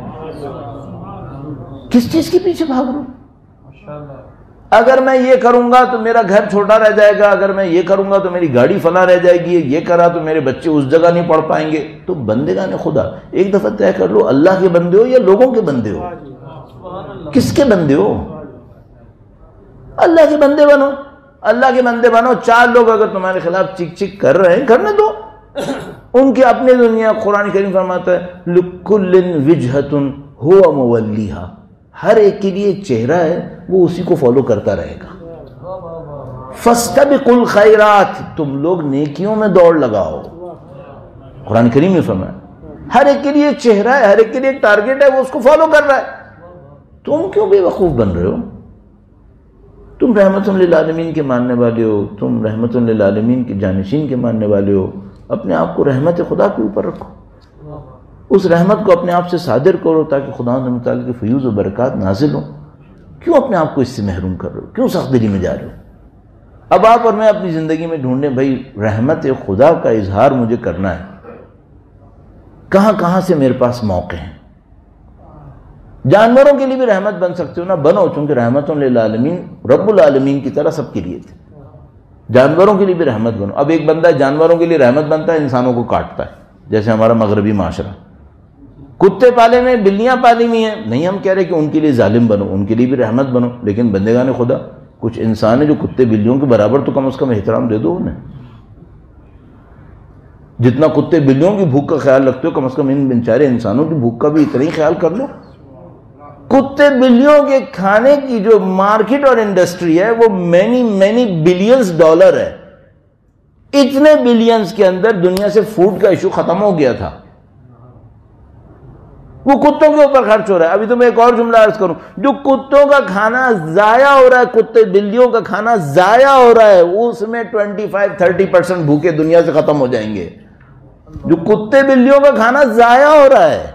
کس چیز کے پیچھے بھاگ رہا ہوں؟ اگر میں یہ کروں گا تو میرا گھر چھوٹا رہ جائے گا، اگر میں یہ کروں گا تو میری گاڑی فلاں رہ جائے گی، یہ کرا تو میرے بچے اس جگہ نہیں پڑھ پائیں گے. تو بندگان خدا ایک دفعہ طے کر لو، اللہ کے بندے ہو یا لوگوں کے بندے ہو؟ کس کے بندے ہو؟ اللہ کے بندے بنو. اللہ کے بندے بنو. چار لوگ اگر تمہارے خلاف چیک چیک کر رہے ہیں، کرنے دو. ان کی اپنی دنیا. قرآن کریم فرماتا ہے لِكُلٍّ وِجْهَةٌ هُوَ مُوَلِّيهَا. ہر ایک کے لیے ایک چہرہ ہے، وہ اسی کو فالو کرتا رہے گا. فَاسْتَبِقُوا الْخَيْرَاتِ. تم لوگ نیکیوں میں دوڑ لگاؤ. قرآن کریم نے فرمایا ہر ایک کے لیے ایک چہرہ ہے، ہر ایک کے لیے ایک ٹارگٹ ہے، وہ اس کو فالو کر رہا ہے. تم کیوں بے وقوف بن رہے ہو؟ تم رحمت للعالمین کے ماننے والے ہو، تم رحمت للعالمین کے جانشین کے ماننے والے ہو. اپنے آپ کو رحمت خدا کے اوپر رکھو. اس رحمت کو اپنے آپ سے صادر کرو تاکہ خدا تعالیٰ کے فیوز و برکات نازل ہوں. کیوں اپنے آپ کو اس سے محروم کر رہے ہو؟ کیوں سخت دلی میں جا رہے ہو؟ اب آپ اور میں اپنی زندگی میں ڈھونڈیں بھائی رحمت خدا کا اظہار مجھے کرنا ہے. کہاں کہاں سے میرے پاس موقع ہیں؟ جانوروں کے لیے بھی رحمت بن سکتے ہو نا، بنو. چونکہ رحمت للعالمین رب العالمین کی طرح سب کے لیے تھے. جانوروں کے لیے بھی رحمت بنو. اب ایک بندہ جانوروں کے لیے رحمت بنتا ہے، انسانوں کو کاٹتا ہے، جیسے ہمارا مغربی معاشرہ. کتے پالے میں، بلیاں پالی ہوئی ہیں. نہیں ہم کہہ رہے کہ ان کے لیے ظالم بنو، ان کے لیے بھی رحمت بنو. لیکن بندگان خدا کچھ انسان ہیں جو کتے بلیوں کے برابر تو کم از کم احترام دے دو انہیں. جتنا کتے بلیوں کی بھوک کا خیال رکھتے ہو، کم از کم ان بیچارے انسانوں کی بھوک کا بھی اتنا ہی خیال کر لو. کتے بلیوں کے کھانے کی جو مارکیٹ اور انڈسٹری ہے وہ مینی بلینز ڈالر ہے. اتنے بلینز کے اندر دنیا سے فوڈ کا ایشو ختم ہو گیا تھا، وہ کتوں کے اوپر خرچ ہو رہا ہے. ابھی تو میں ایک اور جملہ عرض کروں، جو کتوں کا کھانا ضائع ہو رہا ہے، کتے بلیوں کا کھانا ضائع ہو رہا ہے، اس میں 25-30% بھوکے دنیا سے ختم ہو جائیں گے. جو کتے بلیوں کا کھانا ضائع ہو رہا ہے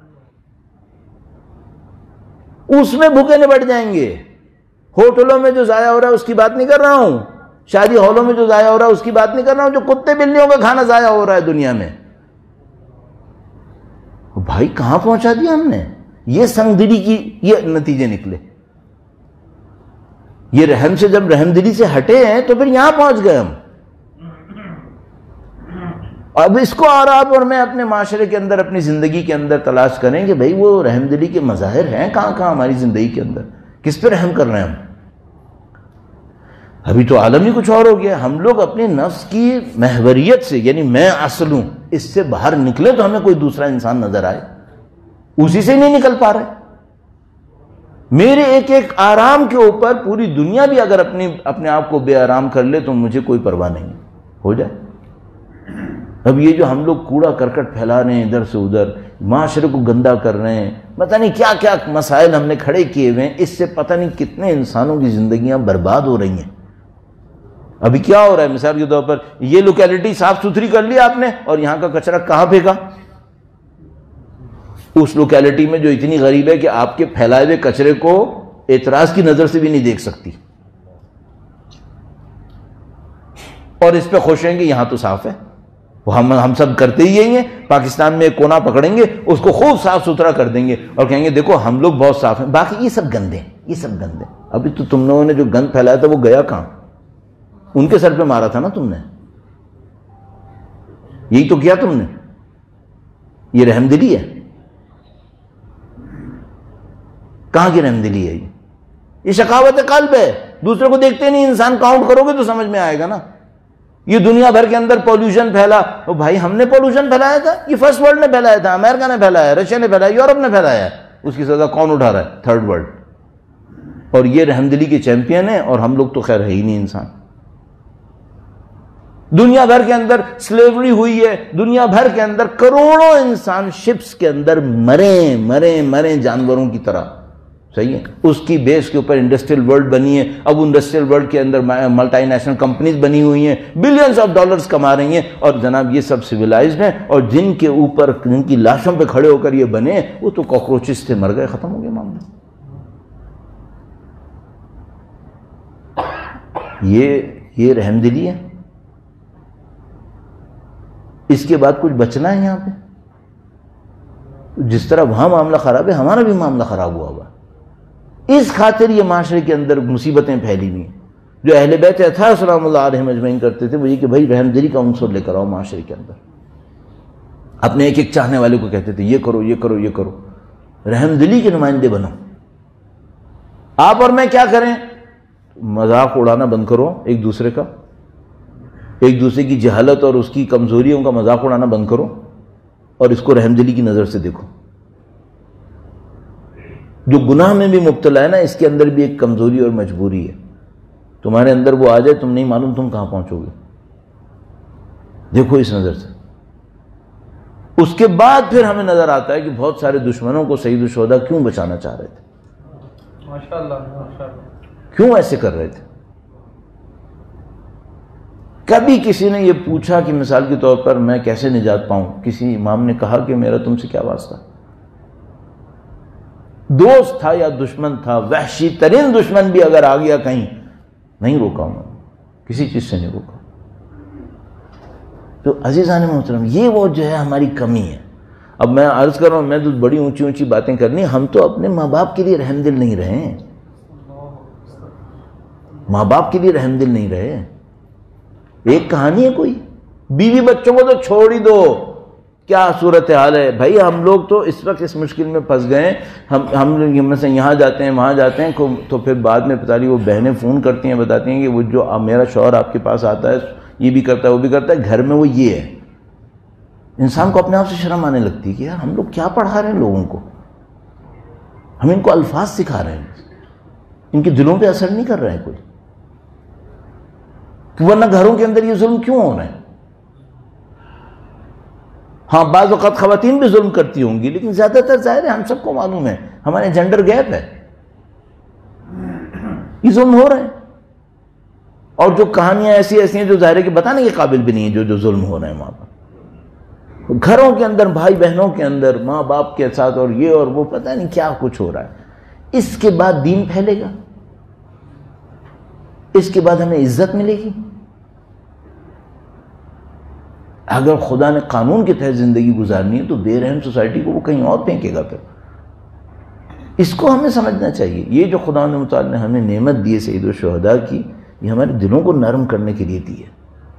اس میں بھوکے نپٹ جائیں گے. ہوٹلوں میں جو ضائع ہو رہا ہے اس کی بات نہیں کر رہا ہوں، شادی ہالوں میں جو ضائع ہو رہا ہے اس کی بات نہیں کر رہا ہوں. جو کتے بلیوں کا کھانا ضائع ہو رہا ہے دنیا میں، بھائی کہاں پہنچا دیا ہم نے؟ یہ سنگ دلی کی یہ نتیجے نکلے. یہ رحم سے جب رحم دلی سے ہٹے ہیں تو پھر یہاں پہنچ گئے ہم. اب اس کو اور آپ اور میں اپنے معاشرے کے اندر، اپنی زندگی کے اندر تلاش کریں کہ بھائی وہ رحم دلی کے مظاہر ہیں کہاں کہاں ہماری زندگی کے اندر، کس پہ رحم کر رہے ہیں ہم. ابھی تو عالم ہی کچھ اور ہو گیا. ہم لوگ اپنے نفس کی محوریت سے، یعنی میں اصل ہوں، اس سے باہر نکلے تو ہمیں کوئی دوسرا انسان نظر آئے، اسی سے نہیں نکل پا رہے. میرے ایک ایک آرام کے اوپر پوری دنیا بھی اگر اپنے آپ کو بے آرام کر لے تو مجھے کوئی پرواہ نہیں، ہو جائے۔ اب یہ جو ہم لوگ کوڑا کرکٹ پھیلا رہے ہیں ادھر سے ادھر، معاشرے کو گندا کر رہے ہیں، پتہ نہیں کیا کیا مسائل ہم نے کھڑے کیے ہوئے ہیں، اس سے پتہ نہیں کتنے انسانوں کی زندگیاں برباد ہو رہی ہیں۔ ابھی کیا ہو رہا ہے، مثال کے طور پر یہ لوکیلٹی صاف ستھری کر لی آپ نے اور یہاں کا کچرا کہاں پھینکا؟ اس لوکیلٹی میں جو اتنی غریب ہے کہ آپ کے پھیلائے ہوئے کچرے کو اعتراض کی نظر سے بھی نہیں دیکھ سکتی، اور اس پہ خوش ہیں کہ یہاں تو صاف ہے۔ وہ ہم سب کرتے ہی یہی ہیں، پاکستان میں ایک کونا پکڑیں گے، اس کو خوب صاف ستھرا کر دیں گے اور کہیں گے دیکھو ہم لوگ بہت صاف ہیں، باقی یہ سب گندے ہیں، یہ سب گندے ہیں۔ ابھی تو تم لوگوں نے جو گند پھیلایا تھا وہ گیا کہاں؟ ان کے سر پہ مارا تھا نا تم نے، یہی تو کیا تم نے۔ یہ رحم دلی ہے؟ کہاں کی رحم دلی ہے یہ شقاوت قلب ہے۔ دوسرے کو دیکھتے نہیں، انسان کاؤنٹ کرو گے تو سمجھ میں آئے گا نا۔ یہ دنیا بھر کے اندر پولوشن پھیلا، تو بھائی ہم نے پولوشن پھیلایا تھا؟ یہ فرسٹ ورلڈ نے پھیلایا تھا، امریکہ نے پھیلایا، رشیا نے پھیلایا، یورپ نے پھیلایا ہے۔ اس کی سزا کون اٹھا رہا ہے؟ Third world. اور یہ رحم دلی کے چیمپئن ہیں، اور ہم لوگ تو خیر ہے ہی نہیں انسان۔ دنیا بھر کے اندر سلیوری ہوئی ہے، دنیا بھر کے اندر کروڑوں انسان شپس کے اندر مرے جانوروں کی طرح، صحیح ہے۔ اس کی بیس کے اوپر انڈسٹریل ورلڈ بنی ہے۔ اب انڈسٹریل ورلڈ کے اندر ملٹی نیشنل کمپنیز بنی ہوئی ہیں، بلینز آف ڈالرز کما رہی ہیں، اور جناب یہ سب سویلائزڈ ہیں، اور جن کے اوپر جن کی لاشوں پہ کھڑے ہو کر یہ بنے وہ تو کاکروچز تھے، مر گئے، ختم ہو گیا معاملہ۔ یہ رحم دلی ہے؟ اس کے بعد کچھ بچنا ہے یہاں پہ؟ جس طرح وہاں معاملہ خراب ہے ہمارا بھی معاملہ خراب ہوا ہوا۔ اس خاطر یہ معاشرے کے اندر مصیبتیں پھیلی ہوئی ہیں۔ جو اہل بیت اطہار سلام اللہ علیہم اجمعین کرتے تھے وہ یہ کہ بھائی رحم دلی کا عنصر لے کر آؤ معاشرے کے اندر۔ اپنے ایک ایک چاہنے والے کو کہتے تھے یہ کرو یہ کرو یہ کرو، رحم دلی کے نمائندے بنو۔ آپ اور میں کیا کریں؟ مذاق اڑانا بند کرو ایک دوسرے کا، ایک دوسرے کی جہالت اور اس کی کمزوریوں کا مذاق اڑانا بند کرو، اور اس کو رحم دلی کی نظر سے دیکھو۔ جو گناہ میں بھی مبتلا ہے نا، اس کے اندر بھی ایک کمزوری اور مجبوری ہے۔ تمہارے اندر وہ آ جائے تم نہیں معلوم تم کہاں پہنچو گے، دیکھو اس نظر سے۔ اس کے بعد پھر ہمیں نظر آتا ہے کہ بہت سارے دشمنوں کو سید الشہداء کیوں بچانا چاہ رہے تھے، ماشاءاللہ کیوں ایسے کر رہے تھے۔ کبھی کسی نے یہ پوچھا کہ مثال کے طور پر میں کیسے نجات پاؤں؟ کسی امام نے کہا کہ میرا تم سے کیا واسطہ؟ دوست تھا یا دشمن تھا، وحشی ترین دشمن بھی اگر آ گیا کہیں، نہیں روکا ہوں، کسی چیز سے نہیں روکا۔ تو عزیزان محترم، یہ وہ جو ہے ہماری کمی ہے۔ اب میں عرض کر رہا ہوں، میں تو بڑی اونچی اونچی باتیں کرنی، ہم تو اپنے ماں باپ کے لیے رحم دل نہیں رہے ہیں، ماں باپ کے لیے رحم دل نہیں رہے۔ ایک کہانی ہے کوئی، بیوی بچوں کو تو چھوڑ ہی دو، کیا صورتحال ہے بھائی۔ ہم لوگ تو اس وقت اس مشکل میں پھنس گئے، ہم لوگ مثلا یہاں جاتے ہیں وہاں جاتے ہیں تو پھر بعد میں پتہ نہیں وہ بہنیں فون کرتی ہیں، بتاتی ہیں کہ وہ جو میرا شوہر آپ کے پاس آتا ہے یہ بھی کرتا ہے وہ بھی کرتا ہے، گھر میں وہ یہ ہے۔ انسان کو اپنے آپ سے شرم آنے لگتی ہے کہ یار ہم لوگ کیا پڑھا رہے ہیں لوگوں کو، ہم ان کو الفاظ سکھا رہے ہیں، ان کے دلوں پہ اثر نہیں کر رہے ہیں کوئی، ورنہ گھروں کے اندر یہ ظلم کیوں ہو رہے ہیں؟ ہاں بعض اوقات خواتین بھی ظلم کرتی ہوں گی، لیکن زیادہ تر ظاہر ہے ہم سب کو معلوم ہے ہمارے جینڈر گیپ ہے، یہ ظلم ہو رہے ہیں۔ اور جو کہانیاں ایسی ہیں جو ظاہر ہے کہ بتانے کے قابل بھی نہیں ہیں، جو ظلم ہو رہے ہیں وہاں پر، گھروں کے اندر، بھائی بہنوں کے اندر، ماں باپ کے ساتھ، اور یہ اور وہ پتہ نہیں کیا کچھ ہو رہا ہے۔ اس کے بعد دین پھیلے گا، اس کے بعد ہمیں عزت ملے گی۔ اگر خدا نے قانون کے تحت زندگی گزارنی ہے تو بے رحم سوسائٹی کو وہ کہیں اور پھینکے گا۔ پھر اس کو ہمیں سمجھنا چاہیے، یہ جو خدا متعال نے ہمیں نعمت دی ہے سید الشہداء کی، یہ ہمارے دلوں کو نرم کرنے کے لیے دی ہے،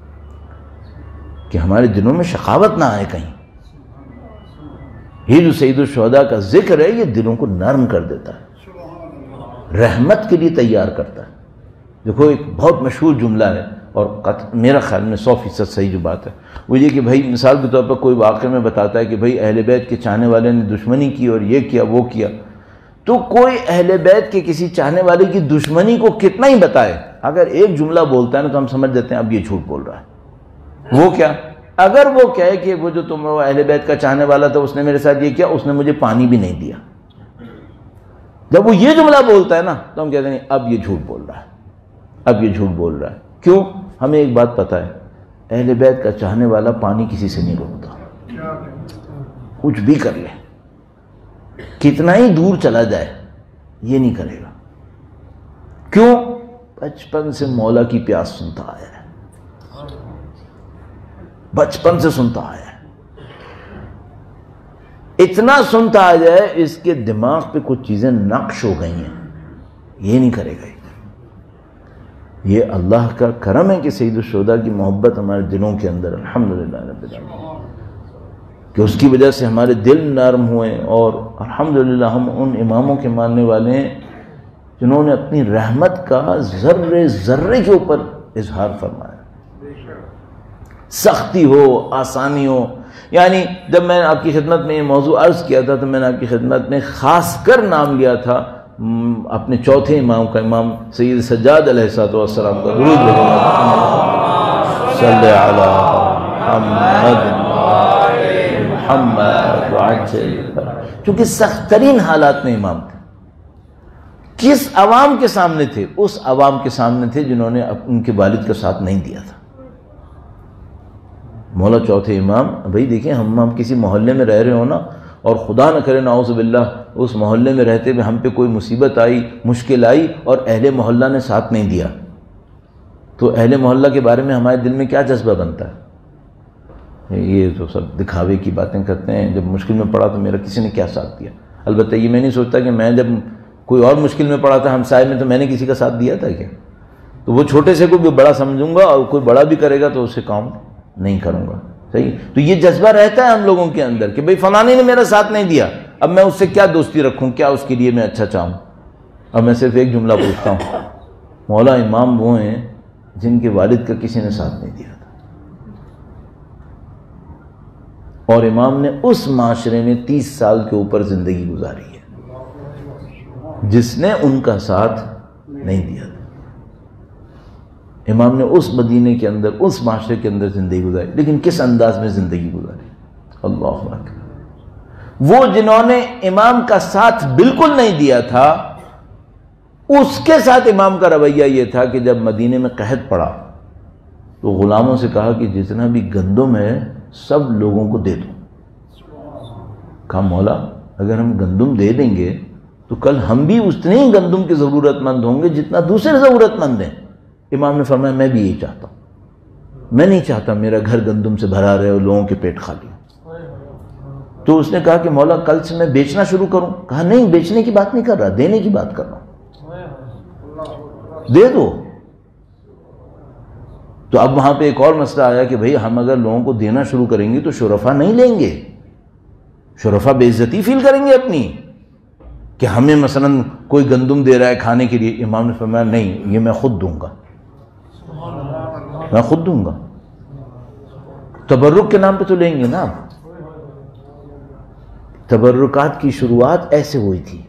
کہ ہمارے دلوں میں شقاوت نہ آئے کہیں۔ یہ جو سید الشہداء کا ذکر ہے یہ دلوں کو نرم کر دیتا ہے، رحمت کے لیے تیار کرتا ہے۔ دیکھو ایک بہت مشہور جملہ ہے، اور میرا خیال میں 100% صحیح جو بات ہے وہ یہ کہ بھائی مثال کے طور پر کوئی واقعہ میں بتاتا ہے کہ بھائی اہل بیت کے چاہنے والے نے دشمنی کی اور یہ کیا وہ کیا، تو کوئی اہل بیت کے کسی چاہنے والے کی دشمنی کو کتنا ہی بتائے، اگر ایک جملہ بولتا ہے نا تو ہم سمجھ جاتے ہیں اب یہ جھوٹ بول رہا ہے۔ وہ کیا؟ اگر وہ کہے کہ وہ جو تم اہل بیت کا چاہنے والا تھا اس نے میرے ساتھ یہ کیا، اس نے مجھے پانی بھی نہیں دیا، جب وہ یہ جملہ بولتا ہے نا تو ہم کہتے ہیں اب یہ جھوٹ بول رہا ہے، اب یہ جھوٹ بول رہا ہے۔ کیوں؟ ہمیں ایک بات پتہ ہے، اہل بیت کا چاہنے والا پانی کسی سے نہیں روکتا، کچھ بھی کر لے، کتنا ہی دور چلا جائے یہ نہیں کرے گا۔ کیوں؟ بچپن سے مولا کی پیاس سنتا آیا ہے، بچپن سے سنتا آیا ہے، اتنا سنتا آ جائے اس کے دماغ پہ کچھ چیزیں نقش ہو گئی ہیں، یہ نہیں کرے گا۔ یہ اللہ کا کرم ہے کہ سید الشہداء کی محبت ہمارے دلوں کے اندر الحمدللہ رب العالمین، کہ اس کی وجہ سے ہمارے دل نرم ہوئے، اور الحمدللہ ہم ان اماموں کے ماننے والے ہیں جنہوں نے اپنی رحمت کا ذرے ذرے کے اوپر اظہار فرمایا، سختی ہو آسانی ہو۔ یعنی جب میں نے آپ کی خدمت میں یہ موضوع عرض کیا تھا تو میں نے آپ کی خدمت میں خاص کر نام لیا تھا اپنے چوتھے امام کا، امام سید سجاد علیہ السلام کا، درود صلی علی محمد وعجل، چونکہ سخت ترین حالات میں امام تھے۔ کس عوام کے سامنے تھے؟ اس عوام کے سامنے تھے جنہوں نے ان کے والد کا ساتھ نہیں دیا تھا۔ مولا چوتھے امام، بھائی دیکھیں ہم کسی محلے میں رہ رہے ہو نا، اور خدا نہ کرے نعوذ باللہ اس محلے میں رہتے ہوئے ہم پہ کوئی مصیبت آئی، مشکل آئی، اور اہل محلہ نے ساتھ نہیں دیا، تو اہل محلہ کے بارے میں ہمارے دل میں کیا جذبہ بنتا ہے؟ یہ تو سب دکھاوے کی باتیں کرتے ہیں، جب مشکل میں پڑا تو میرا کسی نے کیا ساتھ دیا۔ البتہ یہ میں نہیں سوچتا کہ میں جب کوئی اور مشکل میں پڑا تھا ہمسائے میں تو میں نے کسی کا ساتھ دیا تھا کیا؟ تو وہ چھوٹے سے کو بھی بڑا سمجھوں گا، اور کوئی بڑا بھی کرے گا تو اس سے کام نہیں کروں گا، صحیح؟ تو یہ جذبہ رہتا ہے ہم لوگوں کے اندر کہ بھئی فلانی نے میرا ساتھ نہیں دیا، اب میں اس سے کیا دوستی رکھوں، کیا اس کے لیے میں اچھا چاہوں۔ اب میں صرف ایک جملہ پوچھتا ہوں، مولا امام وہ ہیں جن کے والد کا کسی نے ساتھ نہیں دیا تھا، اور امام نے اس معاشرے میں 30 سال کے اوپر زندگی گزاری ہے جس نے ان کا ساتھ نہیں دیا تھا۔ امام نے اس مدینے کے اندر، اس معاشرے کے اندر زندگی گزاری، لیکن کس انداز میں زندگی گزاری؟ اللہ اکبر۔ وہ جنہوں نے امام کا ساتھ بالکل نہیں دیا تھا، اس کے ساتھ امام کا رویہ یہ تھا کہ جب مدینے میں قحط پڑا تو غلاموں سے کہا کہ جتنا بھی گندم ہے سب لوگوں کو دے دو۔ کہا مولا اگر ہم گندم دے دیں گے تو کل ہم بھی اتنے ہی گندم کے ضرورت مند ہوں گے جتنا دوسرے ضرورت مند ہیں۔ امام نے فرمایا میں بھی یہی چاہتا ہوں، میں نہیں چاہتا میرا گھر گندم سے بھرا رہے اور لوگوں کے پیٹ خالی ہوں۔ تو اس نے کہا کہ مولا کل سے میں بیچنا شروع کروں؟ کہا نہیں، بیچنے کی بات نہیں کر رہا، دینے کی بات کر رہا ہوں، دے دو۔ تو اب وہاں پہ ایک اور مسئلہ آیا کہ بھئی ہم اگر لوگوں کو دینا شروع کریں گے تو شرفا نہیں لیں گے، شرفا بے عزتی فیل کریں گے اپنی، کہ ہمیں مثلا کوئی گندم دے رہا ہے کھانے کے لیے۔ امام نے فرمایا نہیں، یہ میں خود دوں گا، میں خود دوں گا۔ تبرک کے نام پہ تو لیں گے نا۔ اب تبرکات کی شروعات ایسے ہوئی تھی،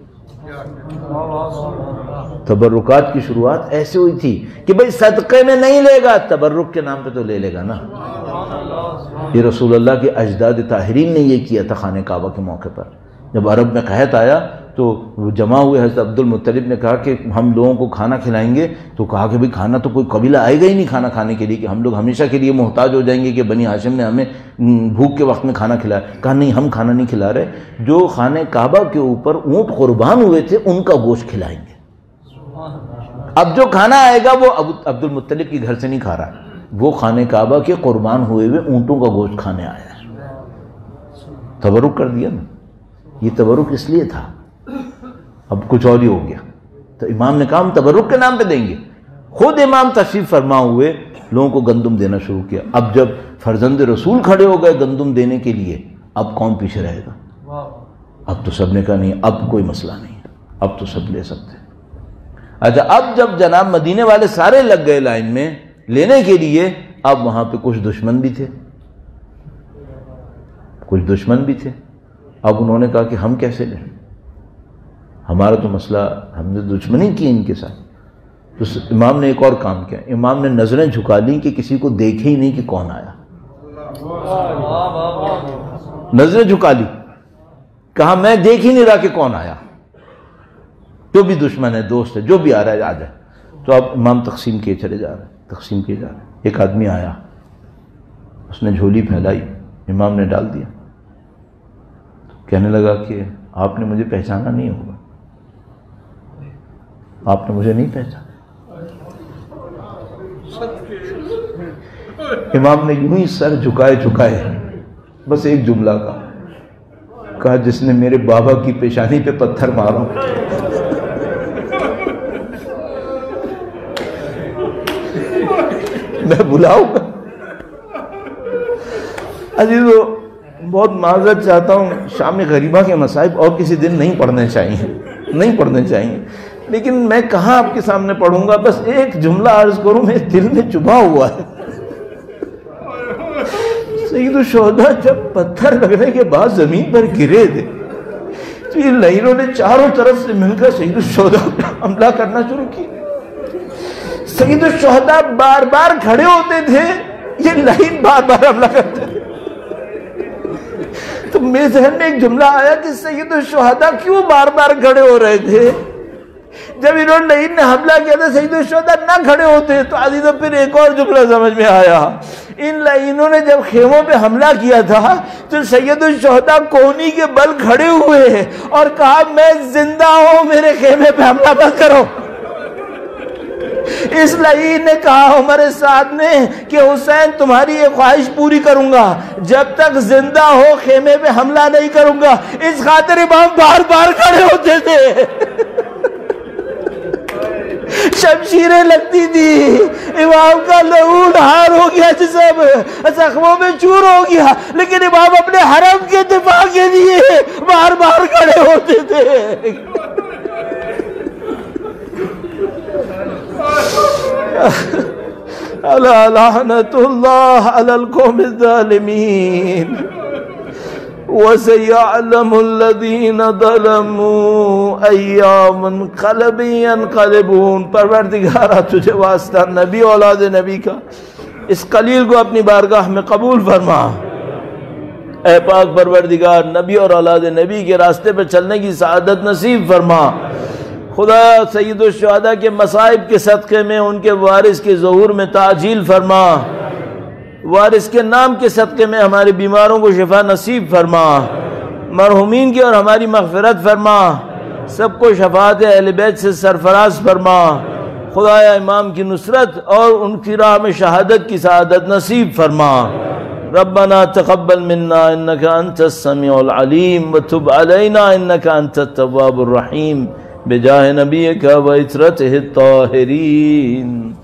تبرکات کی شروعات ایسے ہوئی تھی کہ بھئی صدقے میں نہیں لے گا، تبرک کے نام پہ تو لے لے گا نا۔ یہ رسول اللہ کے اجداد طاہرین نے یہ کیا تھا خانہ کعبہ کے موقع پر۔ جب عرب میں قحط آیا تو وہ جمع ہوئے، حضرت عبد المطلب نے کہا کہ ہم لوگوں کو کھانا کھلائیں گے، تو کہا کہ بھئی کھانا تو کوئی قبیلہ آئے گا ہی نہیں کھانا کھانے کے لیے، کہ ہم لوگ ہمیشہ کے لیے محتاج ہو جائیں گے کہ بنی ہاشم نے ہمیں بھوک کے وقت میں کھانا کھلایا۔ کہا نہیں، ہم کھانا نہیں کھلا رہے، جو خانہ کعبہ کے اوپر اونٹ قربان ہوئے تھے ان کا گوشت کھلائیں گے۔ اب جو کھانا آئے گا وہ عبد المطلب کے گھر سے نہیں کھا رہا، وہ خانہ کعبہ کے قربان ہوئے ہوئے اونٹوں کا گوشت کھانے آیا ہے۔ تبرک کر دیا نا، یہ تبرک اس لیے تھا، اب کچھ اور ہی ہو گیا۔ تو امام نے کہا ہم تبرک کے نام پہ دیں گے۔ خود امام تشریف فرما ہوئے لوگوں کو گندم دینا شروع کیا۔ اب جب فرزند رسول کھڑے ہو گئے گندم دینے کے لیے، اب کون پیچھے رہے گا؟ اب تو سب نے کہا نہیں، اب کوئی مسئلہ نہیں، اب تو سب لے سکتے ہیں۔ اچھا، اب جب جناب مدینے والے سارے لگ گئے لائن میں لینے کے لیے، اب وہاں پہ کچھ دشمن بھی تھے، کچھ دشمن بھی تھے۔ اب انہوں نے کہا کہ ہم کیسے لیں؟ ہمارا تو مسئلہ، ہم نے دشمنی کی ان کے ساتھ. تو امام نے ایک اور کام کیا، امام نے نظریں جھکا لیں کہ کسی کو دیکھے ہی نہیں کہ کون آیا. نظریں جھکا لی، کہا میں دیکھ ہی نہیں رہا کہ کون آیا، جو بھی دشمن ہے، دوست ہے، جو بھی آ رہا ہے آ جائے. تو اب امام تقسیم کیے چلے جا رہے ہیں، تقسیم کیے جا رہے ہیں. ایک آدمی آیا، اس نے جھولی پھیلائی، امام نے ڈال دیا. کہنے لگا کہ آپ نے مجھے پہچانا نہیں ہوگا، آپ نے مجھے نہیں پہچانا. امام نے یوں ہی سر جھکائے جھکائے بس ایک جملہ کہا جس نے میرے بابا کی پیشانی پہ پتھر مارا میں بلاؤں گا. عزیزو بہت معذرت چاہتا ہوں، شام غریبہ کے مصائب اور کسی دن نہیں پڑھنے چاہیے، لیکن میں کہاں آپ کے سامنے پڑھوں گا. بس ایک جملہ عرض کروں، میرے دل میں چبھا ہوا ہے. سید الشہداء جب پتھر لگنے کے بعد زمین پر گرے تھے تو یہ لعینوں نے چاروں طرف سے مل کر سید الشہداء پر حملہ کرنا شروع کیا. سید الشہداء بار بار کھڑے ہوتے تھے، یہ لعین بار بار حملہ کرتے تھے. تو میرے ذہن میں ایک جملہ آیا کہ سید الشہداء کیوں بار بار کھڑے ہو رہے تھے؟ جب انہوں نے لعین نے حملہ کیا تھا سید الشہداء نہ کھڑے ہوتے تو عزیزوں پھر ایک اور جملہ سمجھ میں آیا. ان لعینوں نے جب خیموں پہ حملہ کیا تھا تو سید الشہداء کونی کے بل کھڑے ہوئے اور کہا میں زندہ ہوں، میرے خیمے پہ حملہ مت کرو. اس لعین نے کہا عمر سعد نے کہ حسین تمہاری یہ خواہش پوری کروں گا، جب تک زندہ ہو خیمے پہ حملہ نہیں کروں گا. اس خاطر امام بار بار کھڑے ہوتے تھے، شمشیریں لگتی تھی، امام کا لہو نہار ہو گیا، جسم زخموں میں چور ہو گیا، لیکن امام اپنے حرم کے دفاع کے لیے بار بار کھڑے ہوتے تھے. الا لعنت اللہ علی القوم الظالمین وَسَيَعْلَمُ الَّذِينَ ظَلَمُوا أَيَّا مُنْقَلَبٍ يَنْقَلِبُونَ. پروردگارہ تجھے واسطہ نبی اولاد نبی کا اس قلیل کو اپنی بارگاہ میں قبول فرما. اے پاک پروردگار نبی اور اولاد نبی کے راستے پر چلنے کی سعادت نصیب فرما. خدا سید الشہداء کے مصائب کے صدقے میں ان کے وارث کے ظہور میں تعجیل فرما. وارث کے نام کے صدقے میں ہمارے بیماروں کو شفا نصیب فرما. مرحومین کی اور ہماری مغفرت فرما. سب کو شفاعت اہل بیت سے سرفراز فرما. خدایا امام کی نصرت اور ان کی راہ میں شہادت کی سعادت نصیب فرما. ربنا تقبل منا انك انت السميع العليم وتب علينا انك انت التواب الرحيم بجاه نبيك وعترته الطاهرين.